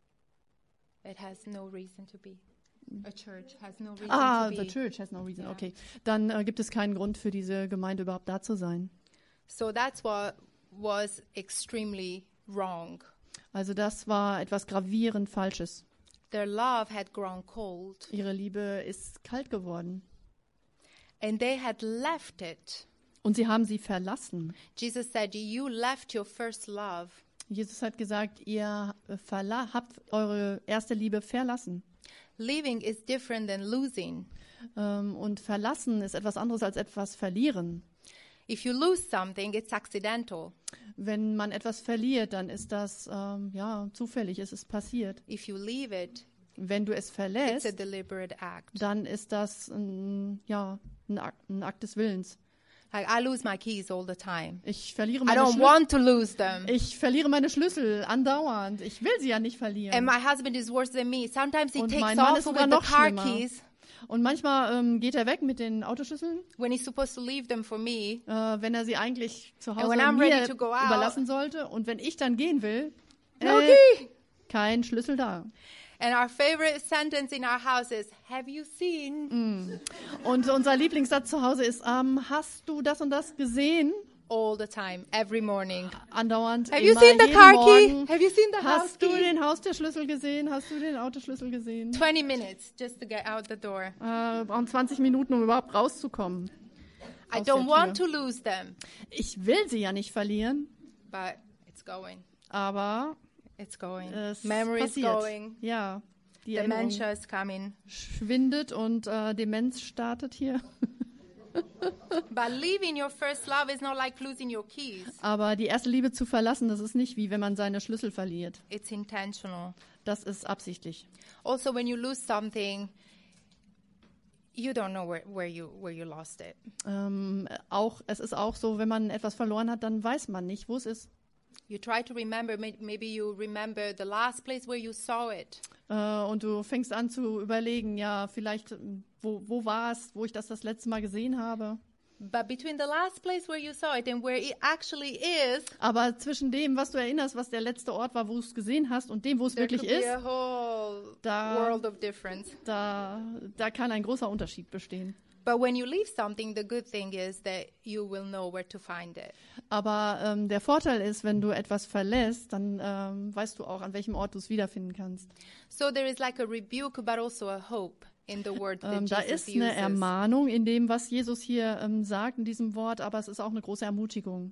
Speaker 1: It has no reason to be. A church has no reason
Speaker 2: ah,
Speaker 1: to
Speaker 2: the
Speaker 1: be.
Speaker 2: church has no reason,
Speaker 1: Ja.
Speaker 2: okay, dann äh, gibt es keinen Grund für diese Gemeinde überhaupt da zu sein.
Speaker 1: So that's what was extremely wrong.
Speaker 2: Also das war etwas gravierend Falsches.
Speaker 1: Their love had grown cold,
Speaker 2: Ihre Liebe ist kalt geworden
Speaker 1: and they had left it.
Speaker 2: und sie haben sie verlassen.
Speaker 1: Jesus said, you left your first love.
Speaker 2: Jesus hat gesagt, ihr verla- habt eure erste Liebe verlassen.
Speaker 1: Leaving is different than losing.
Speaker 2: Ähm, und verlassen ist etwas anderes als etwas verlieren.
Speaker 1: If you lose something, it's accidental.
Speaker 2: Wenn man etwas verliert, dann ist das ähm, ja zufällig, es ist passiert.
Speaker 1: If you leave it,
Speaker 2: Wenn du es
Speaker 1: it's a
Speaker 2: verlässt,
Speaker 1: deliberate act.
Speaker 2: dann ist das ein, ja, ein, Akt, ein Akt des Willens.
Speaker 1: Like I lose my keys all the time.
Speaker 2: Ich verliere
Speaker 1: I
Speaker 2: meine
Speaker 1: don't
Speaker 2: Schlüssel.
Speaker 1: want to lose them.
Speaker 2: Ich verliere meine Schlüssel andauernd. Ich will sie ja nicht verlieren.
Speaker 1: And my husband is worse than me. Sometimes he
Speaker 2: Und
Speaker 1: takes
Speaker 2: mein Mann
Speaker 1: off
Speaker 2: ist
Speaker 1: with
Speaker 2: sogar
Speaker 1: the
Speaker 2: noch
Speaker 1: car
Speaker 2: schlimmer.
Speaker 1: keys
Speaker 2: Und manchmal ähm, geht er weg mit den Autoschlüsseln,
Speaker 1: when he's supposed to leave them for me.
Speaker 2: äh, wenn er sie eigentlich zu
Speaker 1: And
Speaker 2: Hause
Speaker 1: when I'm ready
Speaker 2: mir
Speaker 1: to go out-
Speaker 2: überlassen sollte. Und wenn ich dann gehen will,
Speaker 1: No
Speaker 2: äh,
Speaker 1: key.
Speaker 2: kein Schlüssel da.
Speaker 1: And our favorite sentence in our house is, "Have you seen?"
Speaker 2: Und unser Lieblingssatz zu Hause ist, ähm, hast du das und das gesehen?
Speaker 1: All the time, every morning.
Speaker 2: Andauernd,
Speaker 1: Have you
Speaker 2: immer,
Speaker 1: seen the
Speaker 2: jeden
Speaker 1: car key?
Speaker 2: Morgen.
Speaker 1: Have you seen the house
Speaker 2: Hast du
Speaker 1: key?
Speaker 2: den Haustürschlüssel gesehen? Hast du den Autoschlüssel gesehen?
Speaker 1: twenty minutes just to get out the door.
Speaker 2: Äh, brauchen zwanzig Minuten, um überhaupt rauszukommen.
Speaker 1: I
Speaker 2: Aus der
Speaker 1: don't want to
Speaker 2: Tür.
Speaker 1: lose them,
Speaker 2: Ich will sie ja nicht verlieren,
Speaker 1: but it's going.
Speaker 2: aber
Speaker 1: It's going.
Speaker 2: es
Speaker 1: Memory is
Speaker 2: passiert.
Speaker 1: going.
Speaker 2: Ja, die Erinnerung
Speaker 1: Dementia is coming.
Speaker 2: schwindet und äh, Demenz startet hier.
Speaker 1: But leaving your first love is not like losing your keys.
Speaker 2: Aber die erste Liebe zu verlassen, das ist nicht wie wenn man seine Schlüssel verliert.
Speaker 1: It's intentional.
Speaker 2: Das ist absichtlich.
Speaker 1: Also, when you lose something, you don't know where, where you where you lost it.
Speaker 2: Ähm, auch, es ist auch so, wenn man etwas verloren hat, dann weiß man nicht, wo es ist.
Speaker 1: You try to remember, may- maybe you remember the last place where you saw it.
Speaker 2: Äh, und du fängst an zu überlegen, ja, vielleicht, ähm, wo, wo war es, wo ich das das letzte Mal gesehen habe.
Speaker 1: But between the last place where you saw it and where it actually is,
Speaker 2: Aber zwischen dem, was du erinnerst, was der letzte Ort war, wo du es gesehen hast, und dem, wo es
Speaker 1: there
Speaker 2: wirklich
Speaker 1: could be
Speaker 2: ist,
Speaker 1: a whole
Speaker 2: Da-
Speaker 1: world of difference.
Speaker 2: da, da kann ein großer Unterschied bestehen.
Speaker 1: But when you leave something, the good thing is that you will know where to find it.
Speaker 2: Aber ähm, der Vorteil ist, wenn du etwas verlässt, dann ähm, weißt du auch, an welchem Ort du es wiederfinden kannst.
Speaker 1: So there is like a rebuke, but also a hope in the word that
Speaker 2: Ähm, da
Speaker 1: Jesus
Speaker 2: ist eine
Speaker 1: uses.
Speaker 2: Ermahnung in dem, was Jesus hier ähm, sagt, in diesem Wort, aber es ist auch eine große Ermutigung.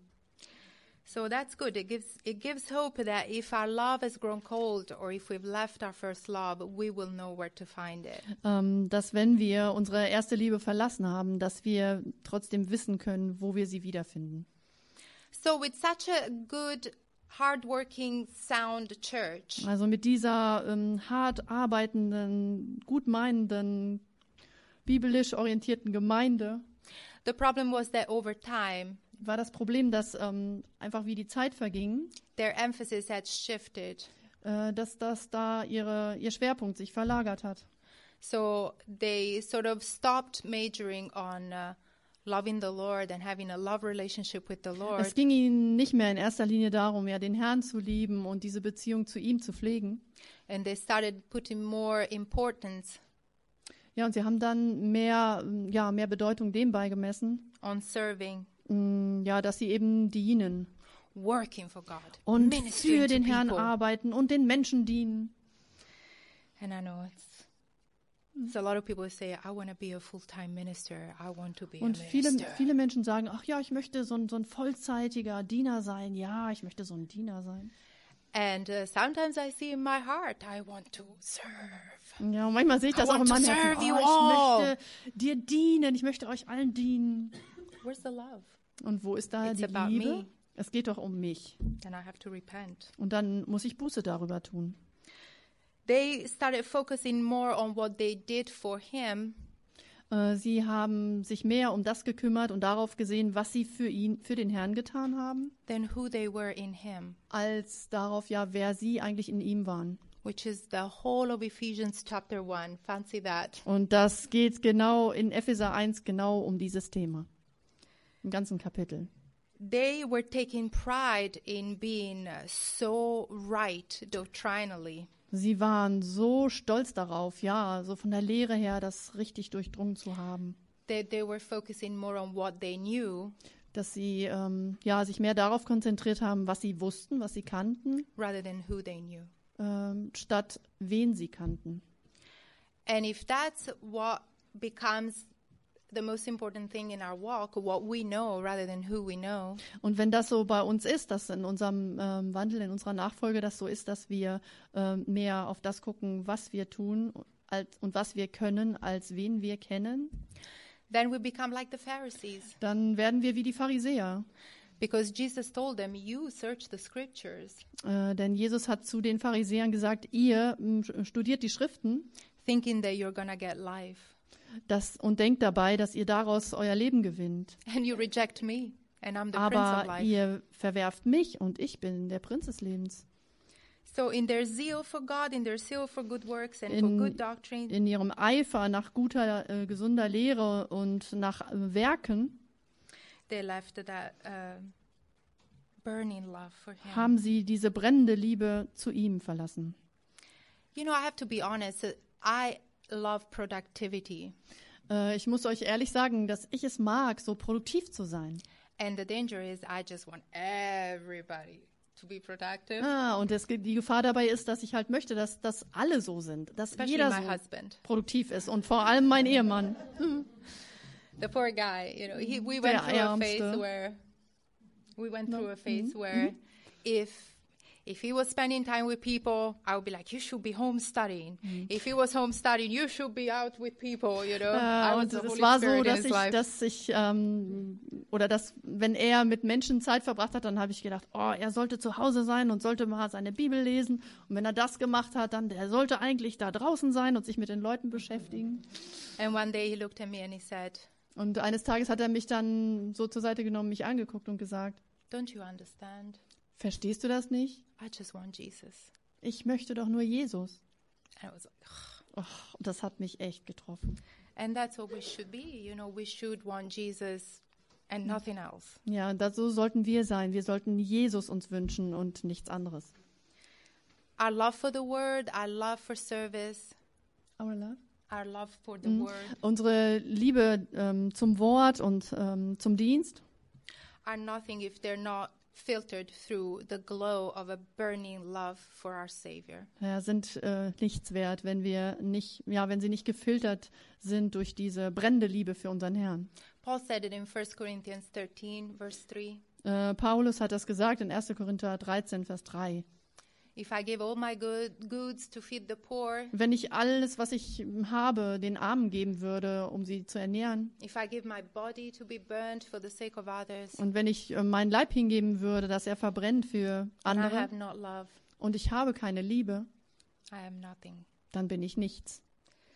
Speaker 1: So that's good. It gives it gives hope that if our love has grown cold or if we've left our first love, we will know where to find it.
Speaker 2: Ähm, dass wenn wir unsere erste Liebe verlassen haben, dass wir trotzdem wissen können, wo wir sie wiederfinden.
Speaker 1: So with such a good, hardworking, sound church,
Speaker 2: Also mit dieser ähm, hart arbeitenden, gut meinenden, biblisch orientierten Gemeinde
Speaker 1: the problem was that over time,
Speaker 2: war das Problem, dass ähm, einfach wie die Zeit verging,
Speaker 1: their emphasis had shifted.
Speaker 2: äh, dass das da ihre, ihr Schwerpunkt sich verlagert hat.
Speaker 1: So they sort of stopped majoring on uh, loving the Lord and having a love relationship with the Lord.
Speaker 2: Es ging ihnen nicht mehr in erster Linie darum, ja, den Herrn zu lieben und diese Beziehung zu ihm zu pflegen.
Speaker 1: And they started putting more importance
Speaker 2: Ja, und sie haben dann mehr, ähm, ja, mehr Bedeutung dem beigemessen,
Speaker 1: on serving,
Speaker 2: mh, ja, dass sie eben dienen
Speaker 1: working for God,
Speaker 2: und
Speaker 1: ministering
Speaker 2: für
Speaker 1: to
Speaker 2: den Herrn
Speaker 1: people.
Speaker 2: arbeiten und den Menschen dienen.
Speaker 1: And I know it's, it's a lot of people say, I want to be a full-time minister. I want to be
Speaker 2: Und
Speaker 1: a
Speaker 2: viele,
Speaker 1: minister.
Speaker 2: viele Menschen sagen, ach ja, ich möchte so ein, so ein vollzeitiger Diener sein. Ja, ich möchte so ein Diener sein.
Speaker 1: And uh, sometimes I see in my heart, I want to serve.
Speaker 2: Ja, und manchmal sehe ich das
Speaker 1: I
Speaker 2: auch in
Speaker 1: want to
Speaker 2: meinem Herzen.
Speaker 1: serve you
Speaker 2: Oh,
Speaker 1: all.
Speaker 2: ich möchte dir dienen, ich möchte euch allen dienen.
Speaker 1: Where's the love?
Speaker 2: Und wo ist da
Speaker 1: It's
Speaker 2: die
Speaker 1: about
Speaker 2: Liebe?
Speaker 1: me.
Speaker 2: Es geht doch um mich.
Speaker 1: And I have to repent.
Speaker 2: Und dann muss ich Buße darüber tun.
Speaker 1: They started focusing more on what they did for him
Speaker 2: Äh, Sie haben sich mehr um das gekümmert und darauf gesehen, was sie für ihn, für den Herrn getan haben,
Speaker 1: than who they were in him,
Speaker 2: als darauf, ja, wer sie eigentlich in ihm waren.
Speaker 1: which is the whole of Ephesians chapter one. Fancy that.
Speaker 2: Und das geht genau in Epheser eins genau um dieses Thema. Im ganzen Kapitel.
Speaker 1: They were taking pride in being uh, so right doctrinally.
Speaker 2: Sie waren so stolz darauf, ja, so von der Lehre her, das richtig durchdrungen zu haben,
Speaker 1: They, they were focusing more on what they knew
Speaker 2: dass sie ähm, ja, sich mehr darauf konzentriert haben, was sie wussten, was sie kannten,
Speaker 1: rather than who they knew.
Speaker 2: ähm, statt wen sie kannten.
Speaker 1: And if that's what becomes the most important thing in our walk, what we know rather than who we know,
Speaker 2: Und wenn das so bei uns ist, dass in unserem ähm, Wandel, in unserer Nachfolge das so ist, dass wir ähm, mehr auf das gucken, was wir tun als, und was wir können, als wen wir kennen,
Speaker 1: then we become like the Pharisees.
Speaker 2: dann werden wir wie die Pharisäer.
Speaker 1: Because Jesus told them, you search the scriptures,
Speaker 2: Äh, denn Jesus hat zu den Pharisäern gesagt, ihr m, studiert die Schriften
Speaker 1: thinking that you're going to get life.
Speaker 2: das, und denkt dabei, dass ihr daraus euer Leben gewinnt.
Speaker 1: And you reject me, and I'm the Prince of
Speaker 2: Aber
Speaker 1: Life.
Speaker 2: ihr verwerft mich und ich bin der Prinz des Lebens.
Speaker 1: So in their zeal for God, in their zeal for good works and for
Speaker 2: In,
Speaker 1: good doctrine,
Speaker 2: in ihrem Eifer nach guter, äh, gesunder Lehre und nach äh, Werken
Speaker 1: they left that uh, burning love for him.
Speaker 2: haben sie diese brennende Liebe zu ihm verlassen.
Speaker 1: You know, I have to be honest. I love productivity.
Speaker 2: Äh, ich muss euch ehrlich sagen, dass ich es mag, so produktiv zu sein.
Speaker 1: And the danger is I just want everybody to be productive,
Speaker 2: Ah, und das, die Gefahr dabei ist, dass ich halt möchte, dass, dass alle so sind, dass
Speaker 1: especially
Speaker 2: jeder
Speaker 1: my
Speaker 2: so
Speaker 1: husband.
Speaker 2: produktiv ist und vor allem mein Ehemann.
Speaker 1: The poor guy, you know, he, we
Speaker 2: Der
Speaker 1: went through a phase
Speaker 2: Ärmste.
Speaker 1: where we went
Speaker 2: No.
Speaker 1: through a phase
Speaker 2: Mhm.
Speaker 1: where if if he was spending time with people, I would be like, you should be home studying. If he was home studying, you should be out with people, you know. I
Speaker 2: Äh,
Speaker 1: was
Speaker 2: und
Speaker 1: the
Speaker 2: es
Speaker 1: Holy
Speaker 2: war so,
Speaker 1: Spirit in
Speaker 2: dass
Speaker 1: his
Speaker 2: ich,
Speaker 1: life.
Speaker 2: dass ich ähm, oder dass, wenn er mit Menschen Zeit verbracht hat, dann habe ich gedacht, oh, er sollte zu Hause sein und sollte mal seine Bibel lesen. Und wenn er das gemacht hat, dann der sollte eigentlich da draußen sein und sich mit den Leuten beschäftigen.
Speaker 1: And one day he looked at me and he said,
Speaker 2: Und eines Tages hat er mich dann so zur Seite genommen, mich angeguckt und gesagt,
Speaker 1: don't you understand?
Speaker 2: verstehst du das nicht?
Speaker 1: I just want Jesus.
Speaker 2: Ich möchte doch nur Jesus.
Speaker 1: And I was like, "Ugh."
Speaker 2: Och, das hat mich echt getroffen.
Speaker 1: And that's what we should be. You know, we should want Jesus and nothing else.
Speaker 2: Ja, das, so sollten wir sein. Wir sollten Jesus uns wünschen und nichts anderes.
Speaker 1: Our love for the word, our love for service,
Speaker 2: Our love?
Speaker 1: our love for the
Speaker 2: Mhm.
Speaker 1: word
Speaker 2: Unsere Liebe ähm, zum Wort und ähm, zum Dienst
Speaker 1: are nothing if they're not filtered through the glow of a burning love for our Savior.
Speaker 2: ja, sind äh, nichts wert, wenn wir nicht, ja, wenn sie nicht gefiltert sind durch diese brennende Liebe für unseren Herrn.
Speaker 1: Paul said it in First Corinthians thirteen, verse three.
Speaker 2: Äh, Paulus hat das gesagt in erster Korinther dreizehn, Vers drei.
Speaker 1: If I give all my good goods to feed the poor,
Speaker 2: Wenn ich alles, was ich habe, den Armen geben würde, um sie zu ernähren,
Speaker 1: if I give my body to be burned for the sake of others,
Speaker 2: und wenn ich äh, meinen Leib hingeben würde, dass er verbrennt für
Speaker 1: and I
Speaker 2: andere,
Speaker 1: have not love,
Speaker 2: und ich habe keine Liebe,
Speaker 1: I am nothing.
Speaker 2: dann bin ich nichts.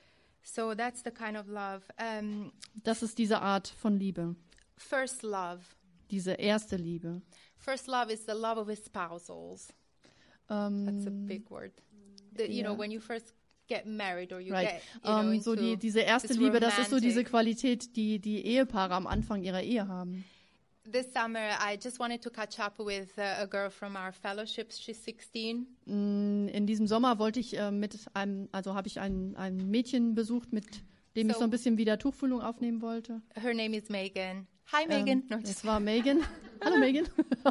Speaker 1: So that's the kind of love. Um,
Speaker 2: Das ist diese Art von Liebe,
Speaker 1: first love.
Speaker 2: diese erste Liebe.
Speaker 1: First love is the love of espousals. That's a
Speaker 2: Ähm,
Speaker 1: big word. The, you know,
Speaker 2: yeah.
Speaker 1: when you first get married or you
Speaker 2: right.
Speaker 1: get, you know,
Speaker 2: Ähm, so
Speaker 1: into
Speaker 2: die, diese erste
Speaker 1: this
Speaker 2: Liebe, das ist so diese
Speaker 1: romantic-
Speaker 2: Qualität, die die Ehepaare am Anfang ihrer Ehe haben.
Speaker 1: This summer, I just wanted to catch up with uh, a girl from our fellowship. She's sixteen.
Speaker 2: Mm, In diesem Sommer wollte ich äh, mit einem, also habe ich ein, ein Mädchen besucht, mit dem ich
Speaker 1: So-
Speaker 2: so ein bisschen wieder Tuchfühlung aufnehmen wollte.
Speaker 1: Her name is Megan. Hi,
Speaker 2: Ähm,
Speaker 1: Megan. No, just-
Speaker 2: es war Megan. Hallo Megan.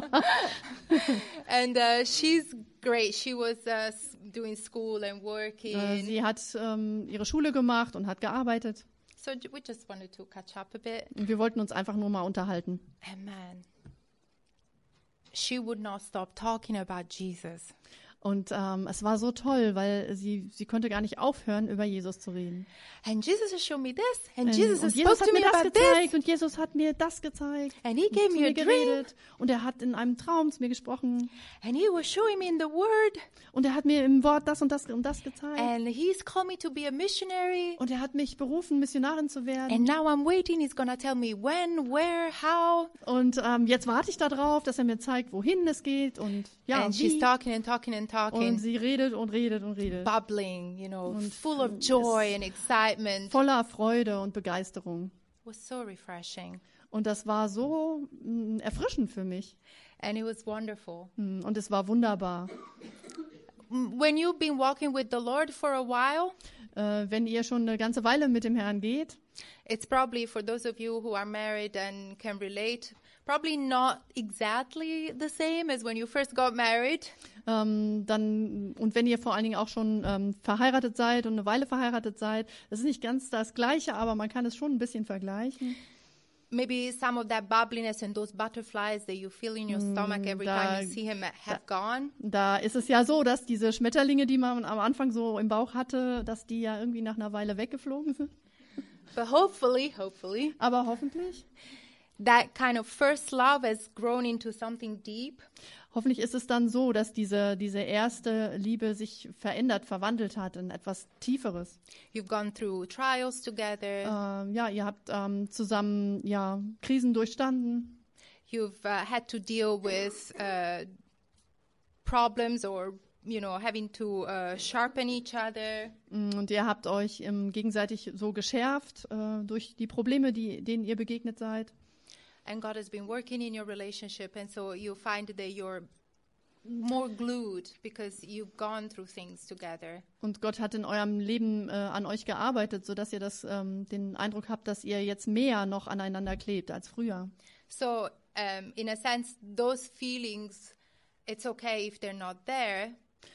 Speaker 1: and uh, she's great. She was uh, s- doing school and working.
Speaker 2: Äh, Sie hat ähm, ihre Schule gemacht und hat gearbeitet.
Speaker 1: so j- we just wanted to catch up a bit.
Speaker 2: Und wir wollten uns einfach nur mal unterhalten.
Speaker 1: And man, she would not stop talking about Jesus.
Speaker 2: Und ähm, es war so toll, weil sie, sie konnte gar nicht aufhören, über Jesus zu reden.
Speaker 1: And Jesus has shown me this. And
Speaker 2: Ähm,
Speaker 1: Jesus
Speaker 2: und
Speaker 1: has
Speaker 2: Jesus
Speaker 1: spoke
Speaker 2: hat
Speaker 1: to
Speaker 2: mir
Speaker 1: me
Speaker 2: das
Speaker 1: about this.
Speaker 2: gezeigt und Jesus hat mir das gezeigt.
Speaker 1: And he
Speaker 2: und
Speaker 1: gave
Speaker 2: zu
Speaker 1: me
Speaker 2: mir
Speaker 1: a dream.
Speaker 2: geredet und er hat in einem Traum zu mir gesprochen
Speaker 1: And he was showing me in the Word.
Speaker 2: und er hat mir im Wort das und das und das gezeigt
Speaker 1: And he's called me to be a missionary.
Speaker 2: und er hat mich berufen, Missionarin zu werden.
Speaker 1: And now I'm waiting. He's going to tell me when, where, how.
Speaker 2: Und ähm, jetzt warte ich darauf, dass er mir zeigt, wohin es geht und ja,
Speaker 1: and she's
Speaker 2: wie.
Speaker 1: talking and talking and
Speaker 2: Und
Speaker 1: talking,
Speaker 2: sie redet und redet und redet.
Speaker 1: bubbling, you know,
Speaker 2: Und
Speaker 1: full of joy and excitement.
Speaker 2: Voller Freude und Begeisterung.
Speaker 1: It was so refreshing.
Speaker 2: Und das war so mm, erfrischend für mich.
Speaker 1: And it was wonderful.
Speaker 2: Mm, Und es war wunderbar.
Speaker 1: M- When you've been walking with the Lord for a while,
Speaker 2: Äh, wenn ihr schon eine ganze Weile mit dem Herrn geht,
Speaker 1: it's probably for those of you who are married and can relate, probably not exactly the same as when you first got married.
Speaker 2: Ähm, dann, und wenn ihr vor allen Dingen auch schon ähm, verheiratet seid und eine Weile verheiratet seid, das ist nicht ganz das Gleiche, aber man kann es schon ein bisschen vergleichen.
Speaker 1: Maybe some of that bubbliness and those butterflies that you feel in your stomach every
Speaker 2: da-
Speaker 1: time you see him have gone.
Speaker 2: Da ist es ja so, dass diese Schmetterlinge, die man am Anfang so im Bauch hatte, dass die ja irgendwie nach einer Weile weggeflogen sind.
Speaker 1: But hopefully, hopefully,
Speaker 2: Aber hoffentlich,
Speaker 1: that kind of first love has grown into something deep.
Speaker 2: hoffentlich ist es dann so, dass diese, diese erste Liebe sich verändert, verwandelt hat in etwas Tieferes.
Speaker 1: You've gone through trials together.
Speaker 2: Ähm, ja, ihr habt ähm, zusammen ja, Krisen durchstanden.
Speaker 1: You've uh, had to deal with uh, problems or, you know, having to uh, sharpen each other.
Speaker 2: Und ihr habt euch ähm, gegenseitig so geschärft äh, durch die Probleme, die, denen ihr begegnet seid.
Speaker 1: And God has been working in your relationship, and so you find that you're more glued because you've gone through things together.
Speaker 2: Und Gott hat in eurem Leben äh, an euch gearbeitet, sodass ihr das, ähm, den Eindruck habt, dass ihr jetzt mehr noch aneinander klebt als früher.
Speaker 1: So, um, in a sense, those feelings, it's okay if they're not there,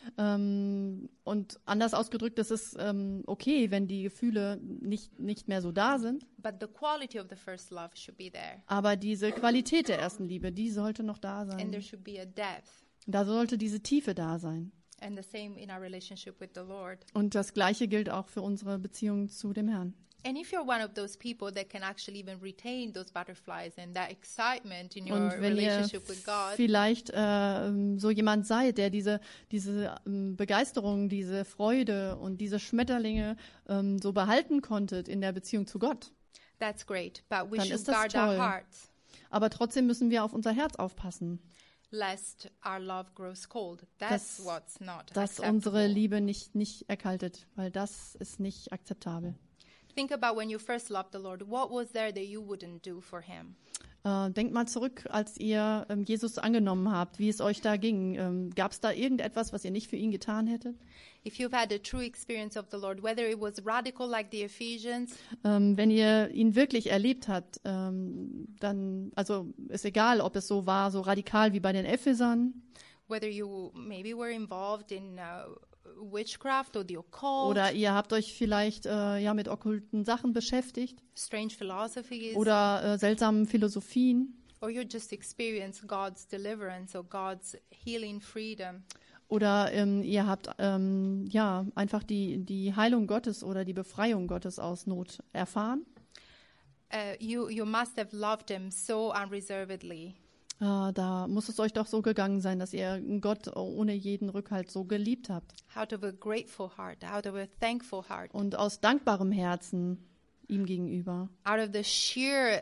Speaker 2: Ähm, und anders ausgedrückt, es ist ähm, okay, wenn die Gefühle nicht, nicht mehr so da sind.
Speaker 1: but the quality of the first love should be there,
Speaker 2: Aber diese Qualität der ersten Liebe, die sollte noch da
Speaker 1: and there
Speaker 2: sein.
Speaker 1: should be a depth.
Speaker 2: Da sollte diese Tiefe da sein.
Speaker 1: And the same in our relationship with the Lord.
Speaker 2: Und das Gleiche gilt auch für unsere Beziehung zu dem Herrn.
Speaker 1: And if you're one of those people that can actually even retain those butterflies and that excitement in your
Speaker 2: Und wenn ihr
Speaker 1: relationship with God,
Speaker 2: vielleicht äh, so jemand seid, der diese, diese ähm, Begeisterung, diese Freude und diese Schmetterlinge ähm, so behalten konntet in der Beziehung zu Gott.
Speaker 1: that's great. But we
Speaker 2: Dann
Speaker 1: should
Speaker 2: ist das
Speaker 1: guard our
Speaker 2: toll.
Speaker 1: hearts,
Speaker 2: Aber trotzdem müssen wir auf unser Herz aufpassen,
Speaker 1: lest our love grows cold. That's
Speaker 2: Dass-
Speaker 1: what's not
Speaker 2: dass
Speaker 1: acceptable.
Speaker 2: unsere Liebe nicht, nicht erkaltet, weil das ist nicht akzeptabel.
Speaker 1: Think about when you first loved the Lord. What was there that you wouldn't do for him?
Speaker 2: Äh, denkt mal zurück, als ihr ähm, Jesus angenommen habt, wie es euch da ging. Ähm, Gab es da irgendetwas, was ihr nicht für ihn getan hättet?
Speaker 1: If you've had a true experience of the Lord, whether it was radical like the Ephesians,
Speaker 2: Ähm, wenn ihr ihn wirklich erlebt habt, ähm, dann, also ist egal, ob es so war, so radikal wie bei den Ephesern,
Speaker 1: whether you maybe were involved in uh, witchcraft or the occult,
Speaker 2: oder ihr habt euch vielleicht äh, ja mit okkulten Sachen beschäftigt
Speaker 1: strange philosophies,
Speaker 2: oder äh, seltsamen Philosophien
Speaker 1: or you just experienced God's deliverance or God's healing freedom.
Speaker 2: oder ähm, ihr habt ähm, ja einfach die, die Heilung Gottes oder die Befreiung Gottes aus Not erfahren.
Speaker 1: Uh, you you must have loved him so unreservedly.
Speaker 2: Äh, da muss es euch doch so gegangen sein, dass ihr Gott ohne jeden Rückhalt so geliebt habt.
Speaker 1: Out of a grateful heart, out of a thankful heart,
Speaker 2: Und aus dankbarem Herzen ihm gegenüber.
Speaker 1: out of the sheer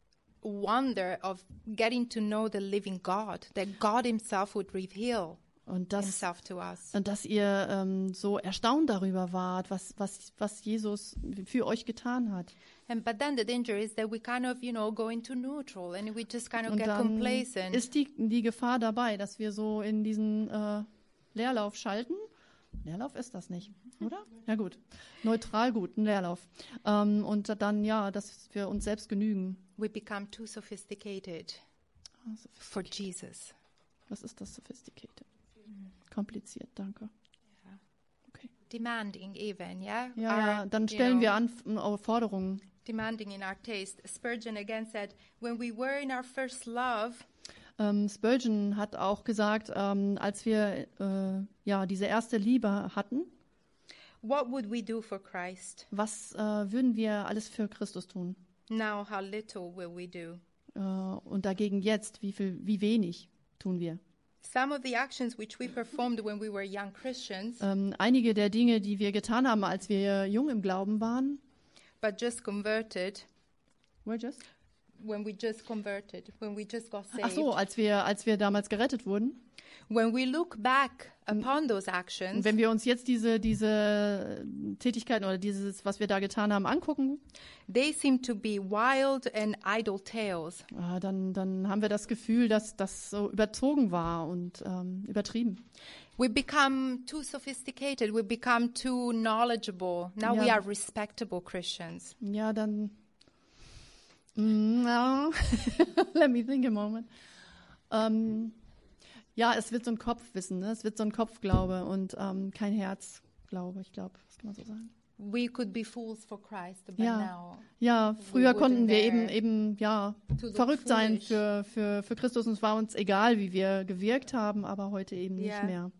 Speaker 1: wonder of getting to know the living God, that God himself would reveal
Speaker 2: Und das,
Speaker 1: himself to us.
Speaker 2: und dass ihr ähm, so erstaunt darüber wart, was, was, was Jesus für euch getan hat.
Speaker 1: And but then the danger is that we kind of, you know, go into neutral and we just kind of
Speaker 2: Und
Speaker 1: get
Speaker 2: dann
Speaker 1: complacent.
Speaker 2: ist die, die Gefahr dabei, dass wir so in diesen äh, Leerlauf schalten. Leerlauf ist das nicht, oder? Ja gut, neutral gut, ein Leerlauf. Ähm, und dann, ja, dass wir uns selbst genügen.
Speaker 1: We become too sophisticated
Speaker 2: Ah, so-
Speaker 1: for Jesus.
Speaker 2: Was ist das Sophisticated? Kompliziert, danke. Okay.
Speaker 1: Demanding even, yeah?
Speaker 2: Ja,
Speaker 1: Our,
Speaker 2: ja, dann
Speaker 1: you
Speaker 2: stellen
Speaker 1: know,
Speaker 2: wir an äh, Forderungen.
Speaker 1: demanding in our taste. Spurgeon again said, when we were in our first love,
Speaker 2: Ähm, Spurgeon hat auch gesagt, ähm, als wir äh, ja diese erste Liebe hatten,
Speaker 1: what would we do for Christ?
Speaker 2: was äh, würden wir alles für Christus tun?
Speaker 1: Now how little will we do?
Speaker 2: Äh, und dagegen jetzt, wie viel, wie wenig tun wir?
Speaker 1: Some of the actions which we performed when we were young Christians,
Speaker 2: Ähm, einige der Dinge, die wir getan haben, als wir jung im Glauben waren,
Speaker 1: but just converted,
Speaker 2: were just?
Speaker 1: when we just converted, when we just got
Speaker 2: Ach
Speaker 1: saved.
Speaker 2: so, als wir, als wir damals gerettet wurden.
Speaker 1: When we look back upon those
Speaker 2: Und
Speaker 1: actions,
Speaker 2: wenn wir uns jetzt diese, diese Tätigkeiten oder dieses, was wir da getan haben, angucken,
Speaker 1: they seem to be wild and idle tales.
Speaker 2: äh, dann, dann haben wir das Gefühl, dass das so überzogen war und ähm, übertrieben.
Speaker 1: We become too sophisticated. We become too knowledgeable. Now we
Speaker 2: Ja.
Speaker 1: are respectable Christians.
Speaker 2: Ja, dann, mm, No. Let me think a moment. Ähm, ja, es wird so ein Kopfwissen, ne? Es wird so ein Kopfglaube und ähm, kein Herzglaube, ich glaube, das kann man so sagen.
Speaker 1: We could be fools for Christ, but
Speaker 2: Ja,
Speaker 1: now
Speaker 2: ja, früher
Speaker 1: wouldn't
Speaker 2: konnten wir eben,
Speaker 1: dare
Speaker 2: eben ja,
Speaker 1: to look
Speaker 2: verrückt sein
Speaker 1: foolish.
Speaker 2: für, für, für Christus und es war uns egal, wie wir gewirkt haben, aber heute eben nicht
Speaker 1: Ja.
Speaker 2: mehr.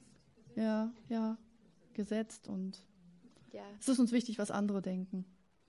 Speaker 2: Ja, ja, gesetzt und
Speaker 1: yeah.
Speaker 2: es ist uns wichtig, was andere denken.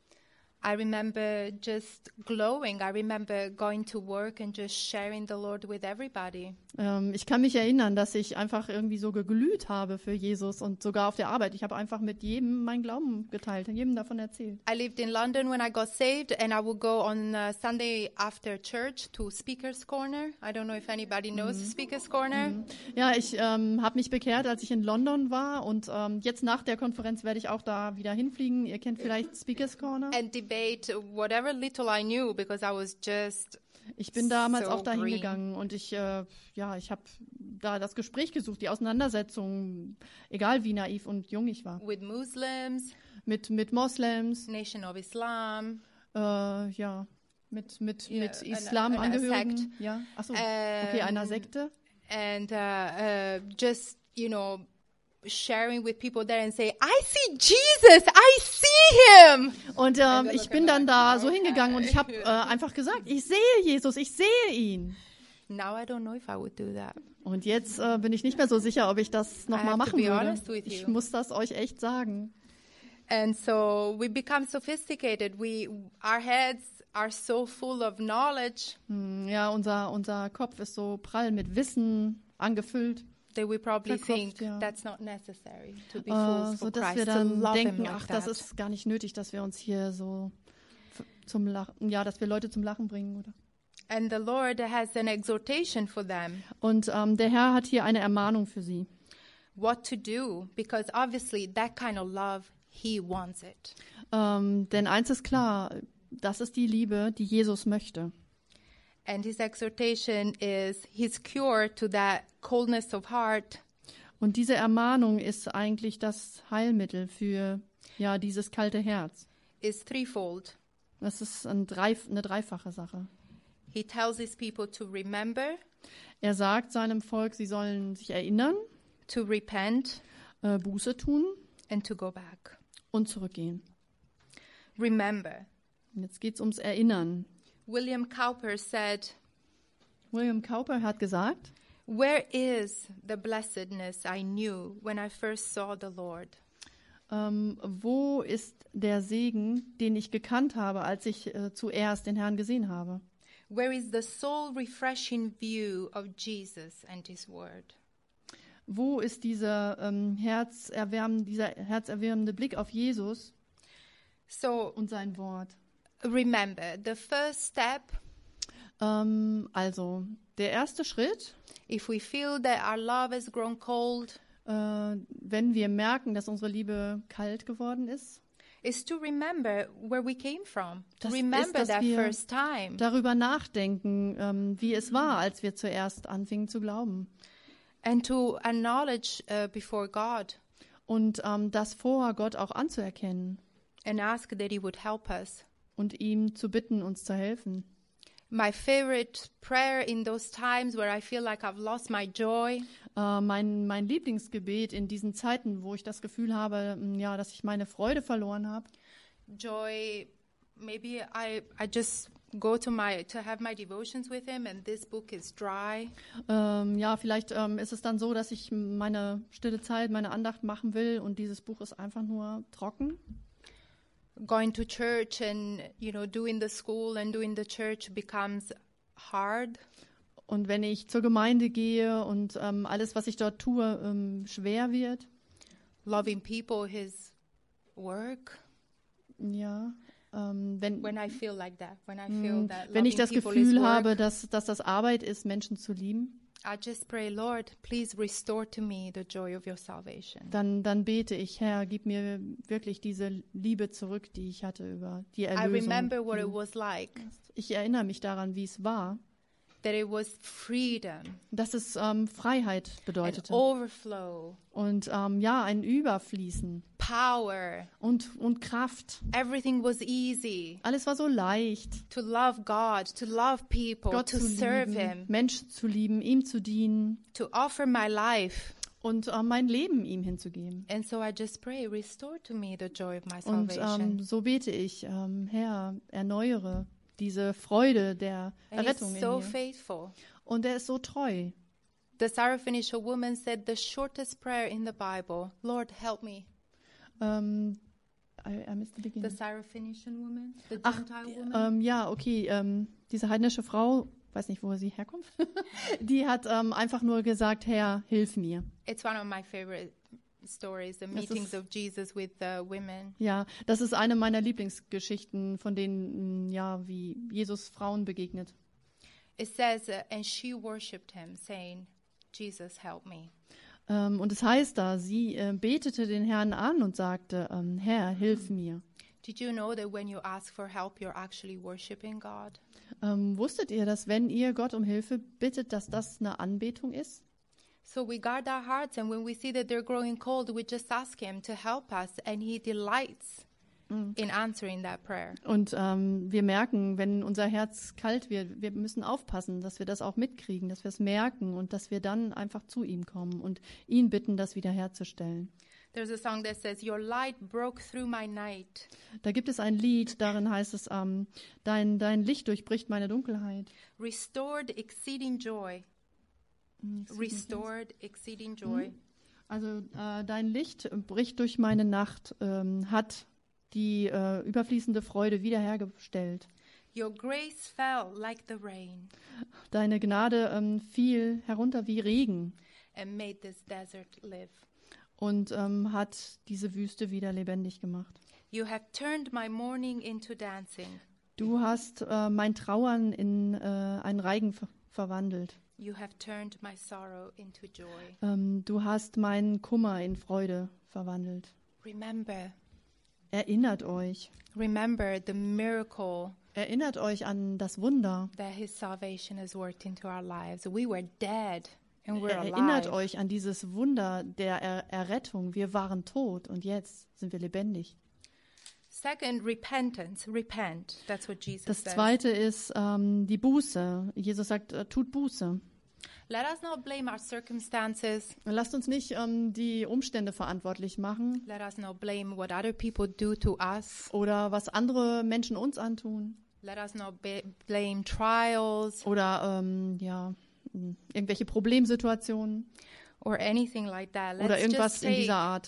Speaker 1: I remember just glowing. I remember going to work and just sharing the Lord with everybody.
Speaker 2: Ähm, ich kann mich erinnern, dass ich einfach irgendwie so geglüht habe für Jesus und sogar auf der Arbeit. Ich habe einfach mit jedem meinen Glauben geteilt und jedem davon erzählt.
Speaker 1: I lived in London when I got saved, and I would go on uh, Sunday after church to Speaker's Corner. I don't know if anybody knows Speaker's Corner.
Speaker 2: Ja, ich ähm, habe mich bekehrt, als ich in London war und ähm, jetzt nach der Konferenz werde ich auch da wieder hinfliegen. Ihr kennt vielleicht Speaker's Corner.
Speaker 1: And debate whatever little I knew because I was just
Speaker 2: Ich bin damals
Speaker 1: so
Speaker 2: auch dahin
Speaker 1: green.
Speaker 2: gegangen und ich, äh, ja, ich habe da das Gespräch gesucht, die Auseinandersetzung, egal wie naiv und jung ich war,
Speaker 1: with Muslims,
Speaker 2: mit mit Moslems,
Speaker 1: Nation of Islam.
Speaker 2: äh, ja, mit mit
Speaker 1: Ja,
Speaker 2: mit
Speaker 1: eine-
Speaker 2: Islamangehörigen,
Speaker 1: eine
Speaker 2: ja, achso, okay,
Speaker 1: Ähm,
Speaker 2: einer Sekte.
Speaker 1: and uh, uh, just, you know, sharing with people there and say, I see Jesus, I see him.
Speaker 2: Und ähm,
Speaker 1: they're
Speaker 2: ich
Speaker 1: looking
Speaker 2: bin dann
Speaker 1: like,
Speaker 2: da so
Speaker 1: okay.
Speaker 2: hingegangen und ich habe äh, einfach gesagt, ich sehe Jesus, ich sehe ihn.
Speaker 1: Now I don't know if I would do that.
Speaker 2: Und jetzt äh, bin ich nicht mehr so sicher, ob ich das
Speaker 1: I
Speaker 2: nochmal
Speaker 1: have to
Speaker 2: machen
Speaker 1: be
Speaker 2: würde.
Speaker 1: honest with
Speaker 2: Ich
Speaker 1: you.
Speaker 2: muss das euch echt sagen.
Speaker 1: And so we become sophisticated. We, our heads are so full of knowledge
Speaker 2: Hm, ja, unser, unser Kopf ist so prall mit Wissen angefüllt,
Speaker 1: that we probably
Speaker 2: Verkopft,
Speaker 1: think
Speaker 2: ja.
Speaker 1: that's not necessary to be
Speaker 2: äh,
Speaker 1: fools
Speaker 2: so
Speaker 1: for
Speaker 2: dass
Speaker 1: Christ,
Speaker 2: wir
Speaker 1: to
Speaker 2: dann
Speaker 1: love him
Speaker 2: denken,
Speaker 1: like
Speaker 2: ach, das
Speaker 1: that.
Speaker 2: ist gar nicht nötig, dass wir uns hier so f- zum Lachen, ja, dass wir Leute zum Lachen bringen, oder?
Speaker 1: And the Lord has an exhortation for them,
Speaker 2: Und ähm, der Herr hat hier eine Ermahnung für sie.
Speaker 1: what to do, because obviously that kind of love, he wants it.
Speaker 2: Ähm, denn eins ist klar, das ist die Liebe, die Jesus möchte.
Speaker 1: And his exhortation is his cure to that coldness of heart,
Speaker 2: Und diese Ermahnung ist eigentlich das Heilmittel für ja dieses kalte Herz.
Speaker 1: is threefold.
Speaker 2: Das ist ein drei, eine dreifache Sache.
Speaker 1: He tells his people to remember,
Speaker 2: Er sagt seinem Volk, sie sollen sich erinnern,
Speaker 1: to repent,
Speaker 2: äh, Buße tun
Speaker 1: and to go back.
Speaker 2: und zurückgehen.
Speaker 1: Remember.
Speaker 2: Und jetzt geht es ums Erinnern.
Speaker 1: William Cowper said,
Speaker 2: William Cowper hat gesagt,
Speaker 1: where is the blessedness I knew when I first saw the Lord?
Speaker 2: ähm, wo ist der Segen, den ich gekannt habe, als ich äh, zuerst den Herrn gesehen habe?
Speaker 1: Where is the soul refreshing view of Jesus and his word?
Speaker 2: Wo ist dieser, ähm, herzerwärmende, dieser herzerwärmende Blick auf Jesus
Speaker 1: So
Speaker 2: und sein Wort?
Speaker 1: remember, the first step,
Speaker 2: Ähm, also, der erste Schritt,
Speaker 1: if we feel that our love has grown cold,
Speaker 2: äh, wenn wir merken, dass unsere Liebe kalt geworden ist,
Speaker 1: is to remember where we came from. To
Speaker 2: Das ist,
Speaker 1: remember
Speaker 2: dass
Speaker 1: that
Speaker 2: wir
Speaker 1: first time.
Speaker 2: darüber nachdenken, ähm, wie es war, als wir zuerst anfingen zu glauben.
Speaker 1: And to acknowledge uh, before God
Speaker 2: Und ähm, das vor Gott auch anzuerkennen
Speaker 1: and ask that he would help us.
Speaker 2: und ihm zu bitten, uns zu helfen.
Speaker 1: My favorite prayer in those times where I feel like I've lost my joy
Speaker 2: Äh, mein, mein Lieblingsgebet in diesen Zeiten, wo ich das Gefühl habe, mh, ja, dass ich meine Freude verloren habe.
Speaker 1: joy maybe i i just go to my to have my devotions with him and this book is dry,
Speaker 2: Ähm, ja, vielleicht ähm, ist es dann so, dass ich meine stille Zeit, meine Andacht machen will und dieses Buch ist einfach nur trocken.
Speaker 1: going to church and, you know, doing the school and doing the church becomes hard,
Speaker 2: Und wenn ich zur Gemeinde gehe und ähm, alles, was ich dort tue, ähm, schwer wird,
Speaker 1: loving people, his work,
Speaker 2: ja, ähm, wenn,
Speaker 1: when I feel like that, when I feel
Speaker 2: mh,
Speaker 1: that
Speaker 2: wenn ich
Speaker 1: loving
Speaker 2: das
Speaker 1: people is
Speaker 2: Gefühl
Speaker 1: work,
Speaker 2: habe, dass, dass das Arbeit ist, Menschen zu lieben,
Speaker 1: I just pray, Lord, please restore to me the joy of your salvation.
Speaker 2: dann, dann bete ich, Herr, gib mir wirklich diese Liebe zurück, die ich hatte über die
Speaker 1: I
Speaker 2: Erlösung.
Speaker 1: remember what it was like,
Speaker 2: Ich erinnere mich daran, wie es war,
Speaker 1: that it was freedom,
Speaker 2: dass es ähm, Freiheit
Speaker 1: an
Speaker 2: bedeutete.
Speaker 1: overflow,
Speaker 2: Und ähm, ja, ein Überfließen,
Speaker 1: power.
Speaker 2: und, und Kraft.
Speaker 1: Everything was easy.
Speaker 2: Alles war so leicht,
Speaker 1: To love God, to love people,
Speaker 2: Gott
Speaker 1: to
Speaker 2: zu
Speaker 1: serve
Speaker 2: lieben,
Speaker 1: Him,
Speaker 2: Menschen zu lieben, ihm zu dienen
Speaker 1: to offer my life.
Speaker 2: und äh, mein Leben ihm hinzugeben.
Speaker 1: And so I just pray, restore to me the joy of my
Speaker 2: Und
Speaker 1: salvation.
Speaker 2: ähm, so bete ich, ähm, Herr, erneuere diese Freude der
Speaker 1: And He's
Speaker 2: Errettung in
Speaker 1: so
Speaker 2: mir.
Speaker 1: faithful.
Speaker 2: Und er ist so treu.
Speaker 1: The Syrophoenician woman said the shortest prayer in the Bible, Lord, help me.
Speaker 2: Ähm, I, I missed the
Speaker 1: The
Speaker 2: beginning.
Speaker 1: Syrophoenician woman, the
Speaker 2: Ach,
Speaker 1: Gentile woman.
Speaker 2: ähm, ja, okay. Ähm, diese heidnische Frau, weiß nicht, wo sie herkommt, die hat ähm, einfach nur gesagt, Herr, hilf mir.
Speaker 1: It's one of my favorite stories, the
Speaker 2: Das
Speaker 1: meetings
Speaker 2: ist-
Speaker 1: of Jesus with the women.
Speaker 2: Ja, das ist eine meiner Lieblingsgeschichten, von denen, mh, ja, wie Jesus Frauen begegnet.
Speaker 1: It says, uh, and she worshipped him, saying, Jesus, help me.
Speaker 2: Ähm, und es heißt da, sie äh, betete den Herrn an und sagte, ähm, Herr, hilf mir.
Speaker 1: Did you know that when you ask for help, you're actually worshiping God?
Speaker 2: Ähm, wusstet ihr, dass wenn ihr Gott um Hilfe bittet, dass das eine Anbetung ist?
Speaker 1: So we guard our hearts, and when we see that they're growing cold, we just ask him to help us, and he delights in answering that prayer.
Speaker 2: Und ähm, wir merken, wenn unser Herz kalt wird, wir müssen aufpassen, dass wir das auch mitkriegen, dass wir es merken und dass wir dann einfach zu ihm kommen und ihn bitten, das wiederherzustellen.
Speaker 1: There's a song that says, your light broke through my night.
Speaker 2: Da gibt es ein Lied, darin heißt es, ähm, dein, dein Licht durchbricht meine Dunkelheit.
Speaker 1: Restored exceeding joy. Restored exceeding joy.
Speaker 2: Also äh, dein Licht bricht durch meine Nacht, ähm, hat die äh, überfließende Freude wiederhergestellt.
Speaker 1: Your grace fell like the rain
Speaker 2: Deine Gnade ähm, fiel herunter wie Regen
Speaker 1: and made this desert live.
Speaker 2: und ähm, hat diese Wüste wieder lebendig gemacht.
Speaker 1: You have turned my mourning into dancing.
Speaker 2: Du hast äh, mein Trauern in äh, einen Reigen ver verwandelt.
Speaker 1: You have turned my sorrow into joy.
Speaker 2: Ähm, du hast meinen Kummer in Freude verwandelt.
Speaker 1: Remember,
Speaker 2: Erinnert euch.
Speaker 1: remember the miracle
Speaker 2: Erinnert euch an das Wunder.
Speaker 1: that his salvation has worked into our lives. We were dead and we're
Speaker 2: Erinnert
Speaker 1: alive.
Speaker 2: euch an dieses Wunder der er Errettung. Wir waren tot und jetzt sind wir lebendig.
Speaker 1: Second, repentance. Repent. That's what Jesus
Speaker 2: Das
Speaker 1: says.
Speaker 2: zweite ist ähm, die Buße. Jesus sagt, äh, tut Buße.
Speaker 1: Let us not blame our circumstances.
Speaker 2: Lasst uns nicht ähm, die Umstände verantwortlich machen
Speaker 1: Let us not blame what other people do to us.
Speaker 2: oder was andere Menschen uns antun
Speaker 1: Let us not be- blame trials
Speaker 2: oder ähm, ja, mh, irgendwelche Problemsituationen
Speaker 1: or anything like that. Let's
Speaker 2: oder irgendwas
Speaker 1: just
Speaker 2: in dieser
Speaker 1: take
Speaker 2: Art.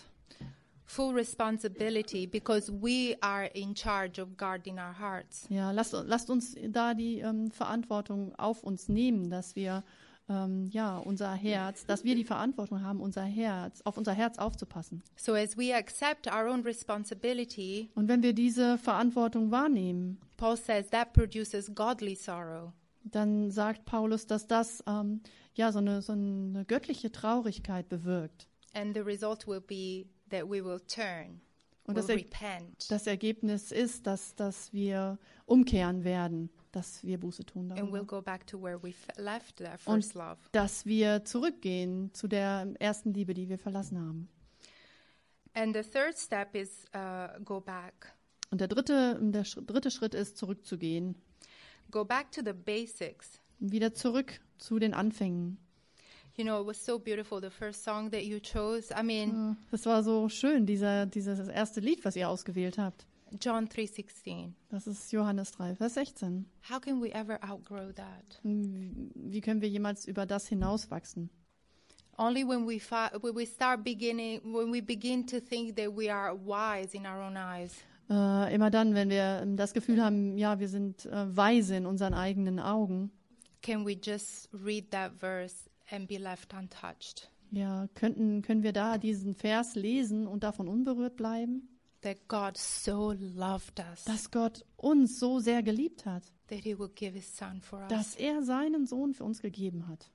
Speaker 1: full responsibility because we are in charge of guarding our hearts.
Speaker 2: Ja, lasst, lasst uns da die ähm, Verantwortung auf uns nehmen, dass wir ähm, ja unser Herz, dass wir die Verantwortung haben, unser Herz, auf unser Herz aufzupassen.
Speaker 1: So as we accept our own responsibility,
Speaker 2: Und wenn wir diese Verantwortung wahrnehmen,
Speaker 1: Paul says that produces godly sorrow.
Speaker 2: dann sagt Paulus, dass das ähm, ja so eine, so eine göttliche Traurigkeit bewirkt.
Speaker 1: And the result will be that we will turn,
Speaker 2: Und
Speaker 1: will
Speaker 2: das, er,
Speaker 1: repent,
Speaker 2: das Ergebnis ist, dass, dass wir umkehren werden, dass wir Buße tun
Speaker 1: and we'll
Speaker 2: darüber.
Speaker 1: go back to where we f- left that
Speaker 2: Und
Speaker 1: first love.
Speaker 2: dass wir zurückgehen zu der ersten Liebe, die wir verlassen haben.
Speaker 1: And the third step is uh, go back.
Speaker 2: Und der dritte, der Sch- dritte Schritt ist, zurückzugehen.
Speaker 1: Go back to the basics.
Speaker 2: Wieder zurück zu den Anfängen.
Speaker 1: You know, it was so beautiful, the first song that you chose. I mean,
Speaker 2: Das war so schön, dieser, dieses erste Lied, was ihr ausgewählt habt.
Speaker 1: John three sixteen.
Speaker 2: Das ist Johannes drei, Vers sechzehn.
Speaker 1: How can we ever outgrow that?
Speaker 2: Wie wie können wir jemals über das hinauswachsen?
Speaker 1: Only when we fi- when we start beginning, when we begin to think that we are wise in our own eyes.
Speaker 2: Äh, immer dann, wenn wir ähm, das Gefühl haben, ja, wir sind äh, weise in unseren eigenen Augen,
Speaker 1: Can we just read that verse and be left untouched?
Speaker 2: ja, könnten, können wir da diesen Vers lesen und davon unberührt bleiben,
Speaker 1: That God so loved us
Speaker 2: dass Gott uns so sehr geliebt hat,
Speaker 1: that He would give His Son for us.
Speaker 2: dass er seinen Sohn für uns gegeben hat.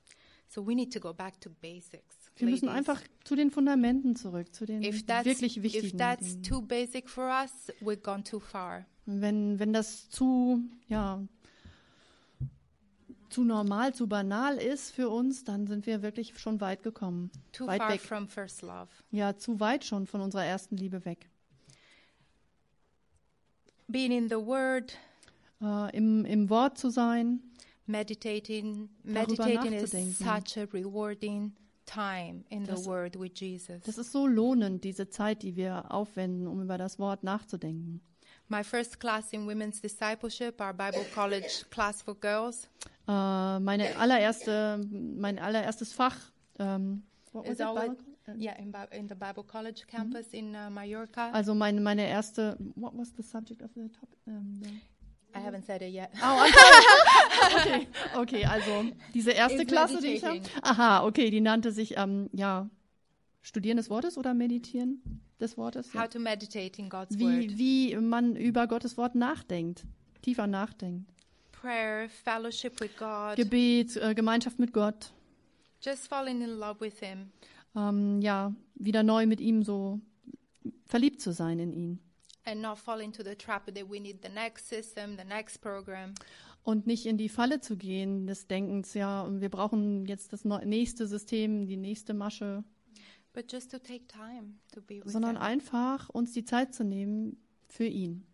Speaker 1: So we need to go back to basics.
Speaker 2: Wir müssen
Speaker 1: ladies.
Speaker 2: einfach zu den Fundamenten zurück, zu den
Speaker 1: If that's,
Speaker 2: wirklich
Speaker 1: if
Speaker 2: wichtigen
Speaker 1: that's
Speaker 2: Dingen.
Speaker 1: too basic for us, we've gone too far.
Speaker 2: Wenn, wenn das zu, ja, zu normal, zu banal ist für uns, dann sind wir wirklich schon weit gekommen.
Speaker 1: Too
Speaker 2: weit
Speaker 1: far
Speaker 2: weg.
Speaker 1: from first love.
Speaker 2: Ja, zu weit schon von unserer ersten Liebe weg.
Speaker 1: Being in the Word,
Speaker 2: Äh, im, Im Wort zu sein,
Speaker 1: meditating,
Speaker 2: Darüber
Speaker 1: meditating is
Speaker 2: nachzudenken.
Speaker 1: such a rewarding time in
Speaker 2: Das-
Speaker 1: the Word with Jesus.
Speaker 2: das ist so lohnend, diese Zeit, die wir aufwenden, um über das Wort nachzudenken.
Speaker 1: My first class in women's discipleship, our Bible college class for girls,
Speaker 2: Äh, meine allererste, mein allererstes Fach, ähm, what was
Speaker 1: is
Speaker 2: it,
Speaker 1: always
Speaker 2: Bible? Äh,
Speaker 1: yeah in, Bi- in the Bible college campus in uh, Mallorca.
Speaker 2: Also meine, meine erste, what was the subject of the topic? Ähm, the-
Speaker 1: I haven't said it yet.
Speaker 2: Oh, I'm sorry. okay, okay, also diese erste
Speaker 1: Is
Speaker 2: Klasse, die ich habe.
Speaker 1: meditating.
Speaker 2: Aha, okay, die nannte sich, ähm, ja, Studieren des Wortes oder Meditieren des Wortes? Ja.
Speaker 1: How to meditate in God's
Speaker 2: Wie,
Speaker 1: Word.
Speaker 2: wie man über Gottes Wort nachdenkt, tiefer nachdenkt.
Speaker 1: Prayer, fellowship with God,
Speaker 2: Gebet, äh, Gemeinschaft mit Gott,
Speaker 1: just falling in love with Him.
Speaker 2: ähm, ja, wieder neu mit ihm so verliebt zu sein in ihn.
Speaker 1: And not fall into the trap that we need the next system, the next program.
Speaker 2: Und nicht in die Falle zu gehen des Denkens, ja, wir brauchen jetzt das neu- nächste System, die nächste Masche,
Speaker 1: But just to take time to be with
Speaker 2: sondern
Speaker 1: Him.
Speaker 2: einfach uns die Zeit zu nehmen für ihn.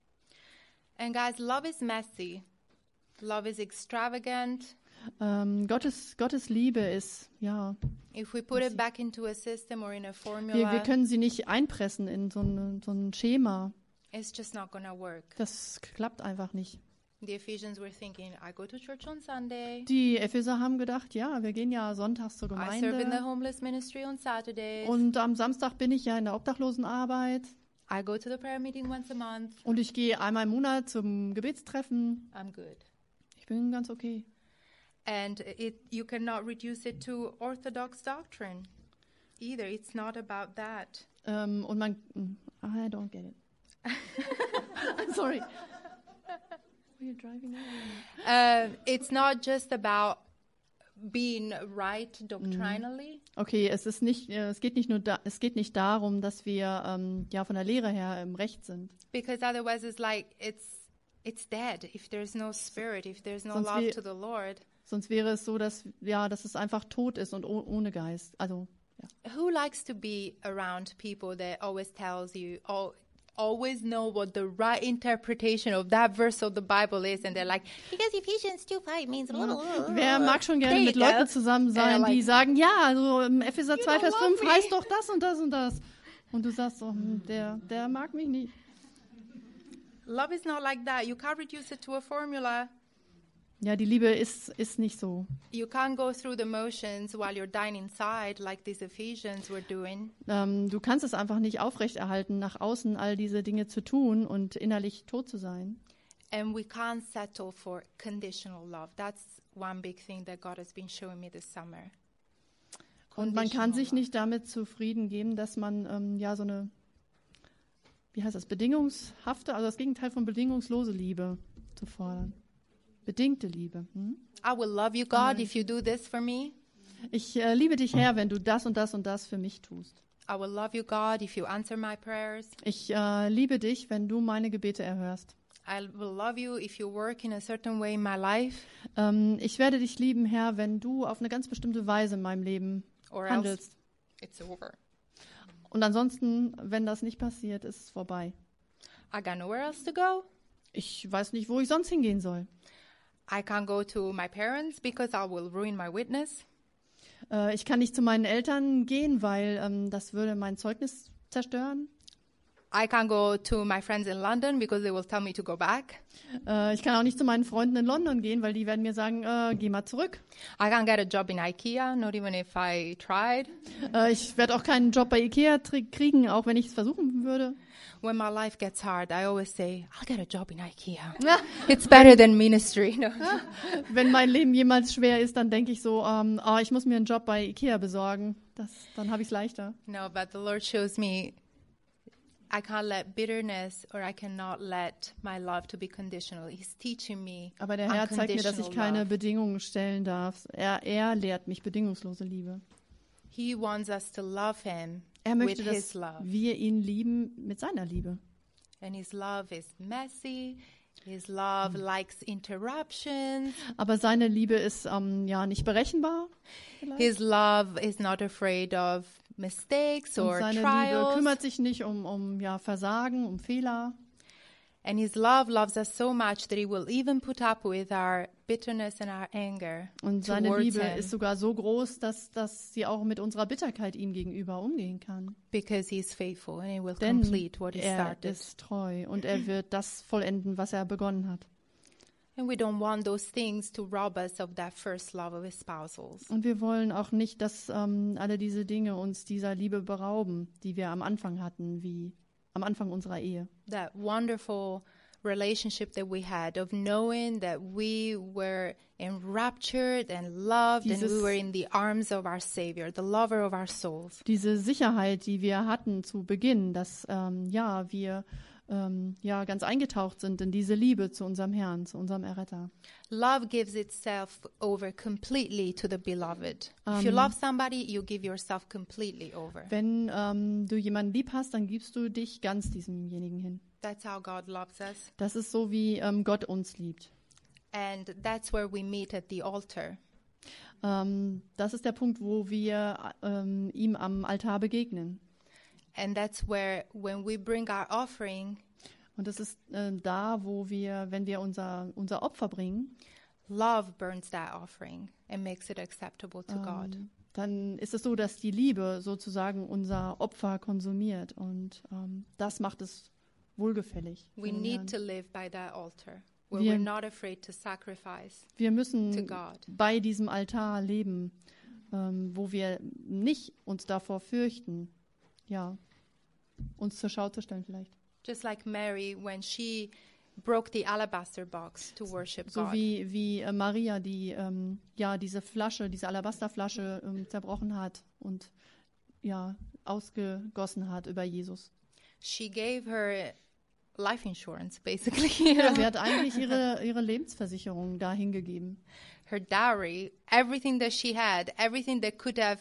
Speaker 1: And guys, love is messy. Love is extravagant.
Speaker 2: Ähm, Gottes, Gottes Liebe ist, ja,
Speaker 1: If we put it back into a system or in a
Speaker 2: wir,
Speaker 1: formula,
Speaker 2: wir können sie nicht einpressen in so, eine, so ein Schema.
Speaker 1: it's just not going to work.
Speaker 2: Das klappt einfach nicht.
Speaker 1: The Ephesians were thinking, I go to church on Sunday.
Speaker 2: Die Epheser haben gedacht, ja, wir gehen ja sonntags zur
Speaker 1: I serve in the
Speaker 2: Gemeinde
Speaker 1: homeless ministry on Saturdays.
Speaker 2: und am Samstag bin ich ja in der Obdachlosenarbeit
Speaker 1: I go to the prayer meeting once a month.
Speaker 2: und ich gehe einmal im Monat zum Gebetstreffen.
Speaker 1: I'm good.
Speaker 2: Ich bin ganz okay.
Speaker 1: And it, you cannot reduce it to orthodox doctrine either. It's not about that.
Speaker 2: Ähm, und man, I don't get it. I'm sorry. Were you driving over?
Speaker 1: Uh, it's not just about being right doctrinally.
Speaker 2: Okay, es ist nicht, äh, es geht nicht nur, da, es geht nicht darum, dass wir ähm, ja von der Lehre her im Recht sind.
Speaker 1: Because otherwise it's like it's it's dead if there's no spirit, if there's no
Speaker 2: Sonst
Speaker 1: love
Speaker 2: wir-
Speaker 1: to the Lord.
Speaker 2: Sonst wäre es so, dass ja, dass es einfach tot ist und oh, ohne Geist. Also ja.
Speaker 1: Who likes to be around people that always tells you al always know what the right interpretation of that verse of the Bible is, and they're like, because Ephesians two five means
Speaker 2: Wer mag schon gerne
Speaker 1: There
Speaker 2: mit
Speaker 1: you go.
Speaker 2: Leuten zusammen sein,
Speaker 1: And they're
Speaker 2: die
Speaker 1: like,
Speaker 2: sagen, ja, also im Epheser zwei,
Speaker 1: don't
Speaker 2: Vers
Speaker 1: love
Speaker 2: fünf
Speaker 1: me.
Speaker 2: heißt doch das und das und das. Und du sagst so, hm, der, der mag mich nicht.
Speaker 1: Love is not like that. You can't reduce it to a formula.
Speaker 2: Ja, die Liebe ist, ist nicht so.
Speaker 1: You can't go through the motions while you're dying inside like these Ephesians were doing.
Speaker 2: Ähm, du kannst es einfach nicht aufrechterhalten, nach außen all diese Dinge zu tun und innerlich tot zu sein.
Speaker 1: And we can't settle for conditional love. That's one big thing that God has been showing me this summer.
Speaker 2: Und man kann
Speaker 1: Conditional
Speaker 2: sich
Speaker 1: love.
Speaker 2: nicht damit zufrieden geben, dass man ähm, ja so eine, wie heißt das, bedingungshafte, also das Gegenteil von bedingungslose Liebe zu fordern. Bedingte Liebe. Hm?
Speaker 1: I will love you, God, if you do this for me.
Speaker 2: Ich äh, liebe dich, Herr, wenn du das und das und das für mich tust.
Speaker 1: I will love you, God, if you answer my prayers.
Speaker 2: Ich äh, liebe dich, wenn du meine Gebete erhörst.
Speaker 1: I will love you if you work in a certain way in my life,
Speaker 2: Ähm, ich werde dich lieben, Herr, wenn du auf eine ganz bestimmte Weise in meinem Leben
Speaker 1: or else
Speaker 2: handelst.
Speaker 1: it's over.
Speaker 2: Und ansonsten, wenn das nicht passiert, ist es vorbei.
Speaker 1: I got nowhere else to go.
Speaker 2: Ich weiß nicht, wo ich sonst hingehen soll.
Speaker 1: I can't go to my parents because I will ruin my witness.
Speaker 2: Äh, ich kann nicht zu meinen Eltern gehen, weil ähm, das würde mein Zeugnis zerstören.
Speaker 1: I can't go to my friends in London because they will tell me to go back.
Speaker 2: Äh, ich kann auch nicht zu meinen Freunden in London gehen, weil die werden mir sagen, äh, geh mal zurück.
Speaker 1: I can't get a job in IKEA, not even if I tried.
Speaker 2: Äh, ich werde auch keinen Job bei Ikea tri- kriegen, auch wenn ich es versuchen würde.
Speaker 1: When my life gets hard, I always say, I'll get a job in IKEA. It's better than ministry. No.
Speaker 2: Wenn mein Leben jemals schwer ist, dann denke ich so, ähm, oh, ich muss mir einen Job bei Ikea besorgen. Das, dann habe ich es leichter.
Speaker 1: No, but the Lord shows me I can't let bitterness or I cannot let my love to be conditional. He's teaching me
Speaker 2: Aber der Herr zeigt mir, dass ich
Speaker 1: unconditional
Speaker 2: keine
Speaker 1: love.
Speaker 2: Bedingungen stellen darf. Er, er lehrt mich bedingungslose Liebe.
Speaker 1: He wants us to love him
Speaker 2: Er
Speaker 1: with
Speaker 2: möchte,
Speaker 1: his
Speaker 2: dass
Speaker 1: love.
Speaker 2: wir ihn lieben mit seiner Liebe.
Speaker 1: And his love is messy, His love likes interruptions.
Speaker 2: Aber seine Liebe ist ähm, ja nicht berechenbar. vielleicht.
Speaker 1: His love is not afraid of mistakes
Speaker 2: Und
Speaker 1: or
Speaker 2: seine Liebe
Speaker 1: trials.
Speaker 2: kümmert sich nicht um, um ja, Versagen, um Fehler.
Speaker 1: And his love loves us so much that he will even put up with our bitterness and our anger
Speaker 2: Und seine
Speaker 1: towards
Speaker 2: Liebe
Speaker 1: him
Speaker 2: ist sogar so groß, dass, dass sie auch mit unserer Bitterkeit ihm gegenüber umgehen kann.
Speaker 1: because he's faithful and he will
Speaker 2: Denn
Speaker 1: complete what he
Speaker 2: er
Speaker 1: started.
Speaker 2: ist treu und er wird das vollenden, was er begonnen hat.
Speaker 1: And we don't want those things to rob us of that first love of espousals.
Speaker 2: Und wir wollen auch nicht, dass ähm, alle diese Dinge uns dieser Liebe berauben, die wir am Anfang hatten, wie am Anfang unserer Ehe.
Speaker 1: That wonderful relationship that we had of knowing that we were enraptured and loved and
Speaker 2: Dieses-
Speaker 1: we were in the arms of our Savior, the lover of our souls.
Speaker 2: Diese Sicherheit, die wir hatten zu Beginn, dass ähm, ja wir ähm, ja ganz eingetaucht sind in diese Liebe zu unserem Herrn, zu unserem Erretter.
Speaker 1: Love gives itself over completely to the beloved. If you
Speaker 2: Um,
Speaker 1: love somebody, you give yourself completely over.
Speaker 2: Wenn ähm, du jemanden lieb hast, dann gibst du dich ganz diesemjenigen hin.
Speaker 1: That's how God loves us.
Speaker 2: Das ist so, wie ähm, Gott uns liebt.
Speaker 1: And that's where we meet at the altar.
Speaker 2: Ähm, das ist der Punkt, wo wir ähm, ihm am Altar begegnen.
Speaker 1: And that's where, when we bring our offering,
Speaker 2: Und das ist äh, da, wo wir, wenn wir unser, unser Opfer bringen,
Speaker 1: love burns that offering and makes it acceptable to God.
Speaker 2: ähm, dann ist es so, dass die Liebe sozusagen unser Opfer konsumiert. Und ähm, das macht es wohlgefällig. für
Speaker 1: We
Speaker 2: den
Speaker 1: need
Speaker 2: Herrn.
Speaker 1: to live by that altar, where
Speaker 2: Wir-
Speaker 1: we're not afraid to sacrifice
Speaker 2: Wir
Speaker 1: to
Speaker 2: müssen
Speaker 1: God.
Speaker 2: bei diesem Altar leben, ähm, wo wir nicht uns davor fürchten, ja, uns zur Schau zu stellen vielleicht.
Speaker 1: Just like Mary when she broke the alabaster box to worship
Speaker 2: So
Speaker 1: God.
Speaker 2: wie, wie äh, Maria, die ähm, ja diese Flasche, diese Alabasterflasche ähm, zerbrochen hat und ja ausgegossen hat über Jesus.
Speaker 1: She gave her life insurance, basically.
Speaker 2: Ja, sie hat eigentlich ihre, ihre Lebensversicherung dahin gegeben.
Speaker 1: Her dowry, everything that she had, everything that could have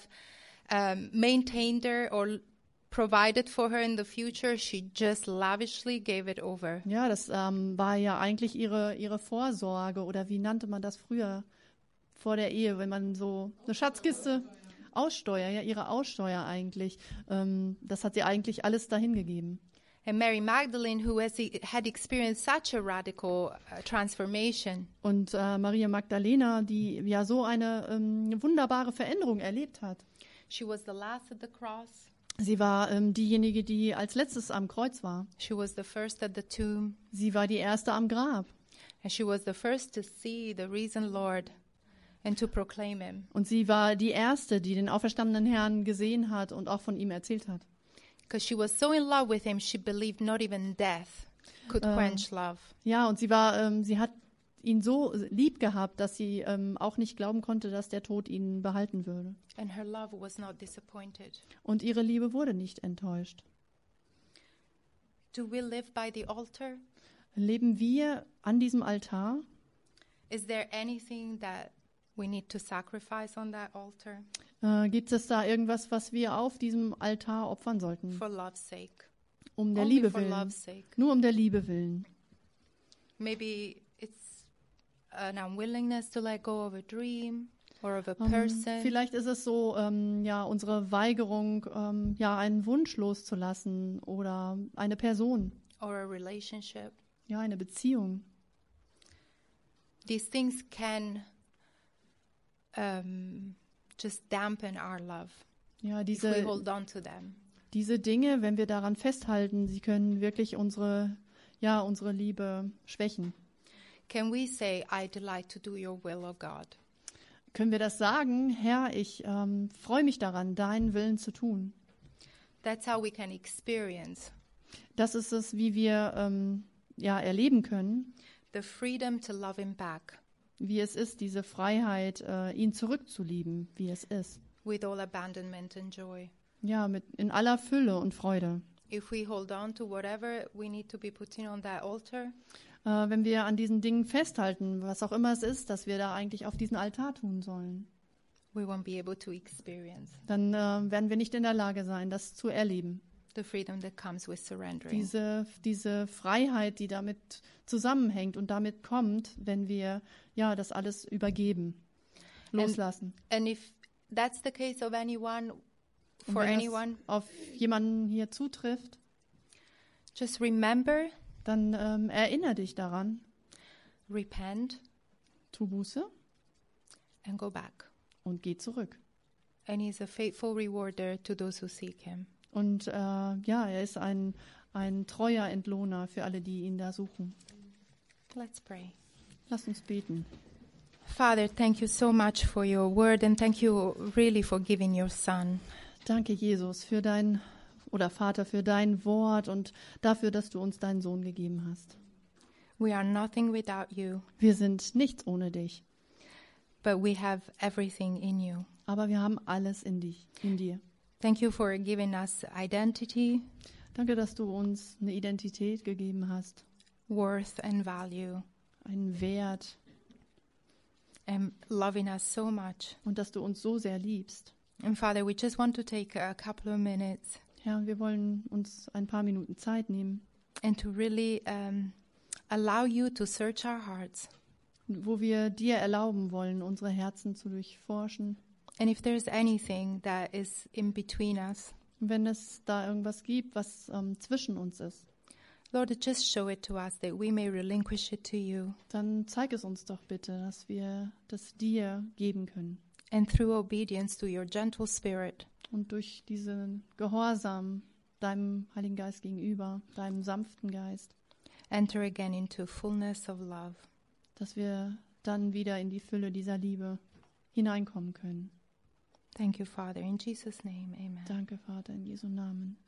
Speaker 1: um, maintained her or provided for her in the future, she just lavishly gave it over.
Speaker 2: Ja, das ähm, war ja eigentlich ihre, ihre Vorsorge oder wie nannte man das früher vor der Ehe, wenn man so eine Schatzkiste, Aussteuer, ja, ihre Aussteuer eigentlich, ähm, das hat sie eigentlich alles dahin gegeben.
Speaker 1: And Mary Magdalene, who has, had experienced such a radical uh, transformation,
Speaker 2: Und äh, Maria Magdalena, die ja so eine ähm, wunderbare Veränderung erlebt hat.
Speaker 1: she was the last at the cross.
Speaker 2: Sie war ähm, diejenige, die als letztes am Kreuz war.
Speaker 1: She was the first at the tomb.
Speaker 2: Sie war die erste am Grab.
Speaker 1: And she was the first to see the risen Lord and to proclaim him.
Speaker 2: Und sie war die erste, die den auferstandenen Herrn gesehen hat und auch von ihm erzählt hat.
Speaker 1: Because she was so in love with him, she believed not even death could
Speaker 2: Ähm.
Speaker 1: quench love.
Speaker 2: Ja, und sie war, ähm, sie hat ihn so lieb gehabt, dass sie ähm, auch nicht glauben konnte, dass der Tod ihn behalten würde.
Speaker 1: And her love was not disappointed.
Speaker 2: Und ihre Liebe wurde nicht enttäuscht.
Speaker 1: Do we live by the altar?
Speaker 2: Leben wir an diesem Altar?
Speaker 1: Is there anything that we need to sacrifice on that altar
Speaker 2: Äh, gibt es da irgendwas, was wir auf diesem Altar opfern sollten?
Speaker 1: for love's sake?
Speaker 2: Um der
Speaker 1: Only
Speaker 2: Liebe
Speaker 1: for
Speaker 2: willen.
Speaker 1: love's sake.
Speaker 2: Nur um der Liebe willen.
Speaker 1: Maybe it's an unwillingness to let go of a dream or of a
Speaker 2: Ähm,
Speaker 1: person
Speaker 2: vielleicht ist es so, ähm, ja, unsere Weigerung, ähm, ja, einen Wunsch loszulassen oder eine Person,
Speaker 1: or a relationship.
Speaker 2: ja, eine Beziehung.
Speaker 1: These things can um, just dampen our love
Speaker 2: Ja,
Speaker 1: if we
Speaker 2: diese,
Speaker 1: hold on to them.
Speaker 2: diese Dinge, wenn wir daran festhalten, sie können wirklich unsere, ja, unsere Liebe schwächen.
Speaker 1: Can we say, I delight to do your will, O God?
Speaker 2: Können wir das sagen? Herr, ich ähm, freue mich daran, deinen Willen zu tun.
Speaker 1: That's how we can experience
Speaker 2: Das ist es, wie wir ähm, ja, erleben können,
Speaker 1: the freedom to love him back
Speaker 2: wie es ist, diese Freiheit, äh, ihn zurückzulieben, wie es ist.
Speaker 1: with all abandonment and joy.
Speaker 2: Ja, mit, in aller Fülle und Freude.
Speaker 1: If we hold on to whatever we need to be putting on that altar,
Speaker 2: Äh, wenn wir an diesen Dingen festhalten, was auch immer es ist, dass wir da eigentlich auf diesen Altar tun sollen,
Speaker 1: we won't be able to experience.
Speaker 2: dann äh, werden wir nicht in der Lage sein, das zu erleben.
Speaker 1: The freedom that comes with surrendering.
Speaker 2: Diese, diese Freiheit, die damit zusammenhängt und damit kommt, wenn wir ja das alles übergeben, loslassen.
Speaker 1: And, and if that's the case of anyone,
Speaker 2: Und
Speaker 1: for
Speaker 2: wenn
Speaker 1: anyone,
Speaker 2: das auf jemanden hier zutrifft,
Speaker 1: just remember,
Speaker 2: dann ähm, erinnere dich daran,
Speaker 1: repent,
Speaker 2: tu Buße
Speaker 1: and go back.
Speaker 2: und geh zurück.
Speaker 1: And he's a faithful rewarder to those who seek him.
Speaker 2: Und äh, ja, er ist ein, ein treuer Entlohner für alle, die ihn da suchen.
Speaker 1: Let's pray.
Speaker 2: Lass uns beten.
Speaker 1: Father, thank you so much for your word and thank you really for giving your son.
Speaker 2: Danke, Jesus, für dein, oder Vater, für dein Wort und dafür, dass du uns deinen Sohn gegeben hast.
Speaker 1: We are nothing without you,
Speaker 2: Wir sind nichts ohne dich,
Speaker 1: but we have everything in you.
Speaker 2: aber wir haben alles in dich, in dir.
Speaker 1: Thank you for giving us identity,
Speaker 2: Danke, dass du uns eine Identität gegeben hast,
Speaker 1: worth, and value,
Speaker 2: einen Wert
Speaker 1: and loving us so much.
Speaker 2: und dass du uns so sehr liebst.
Speaker 1: And Father, we just want to take a couple of minutes
Speaker 2: Herr, wir wollen uns ein paar Minuten Zeit nehmen,
Speaker 1: and to really um, allow you to search our hearts.
Speaker 2: wo wir dir erlauben wollen, unsere Herzen zu durchforschen.
Speaker 1: And if there's anything that is in between us,
Speaker 2: Und wenn es da irgendwas gibt, was ähm, zwischen uns ist,
Speaker 1: Lord, just show it to us that we may relinquish it to you.
Speaker 2: dann zeig es uns doch bitte, dass wir das dir geben können.
Speaker 1: And through obedience to your gentle spirit,
Speaker 2: Und durch diesen Gehorsam deinem Heiligen Geist gegenüber, deinem sanften Geist,
Speaker 1: enter again into fullness of love.
Speaker 2: dass wir dann wieder in die Fülle dieser Liebe hineinkommen können.
Speaker 1: Thank you, Father. In Jesus' name, amen.
Speaker 2: Danke, Vater, in Jesu Namen.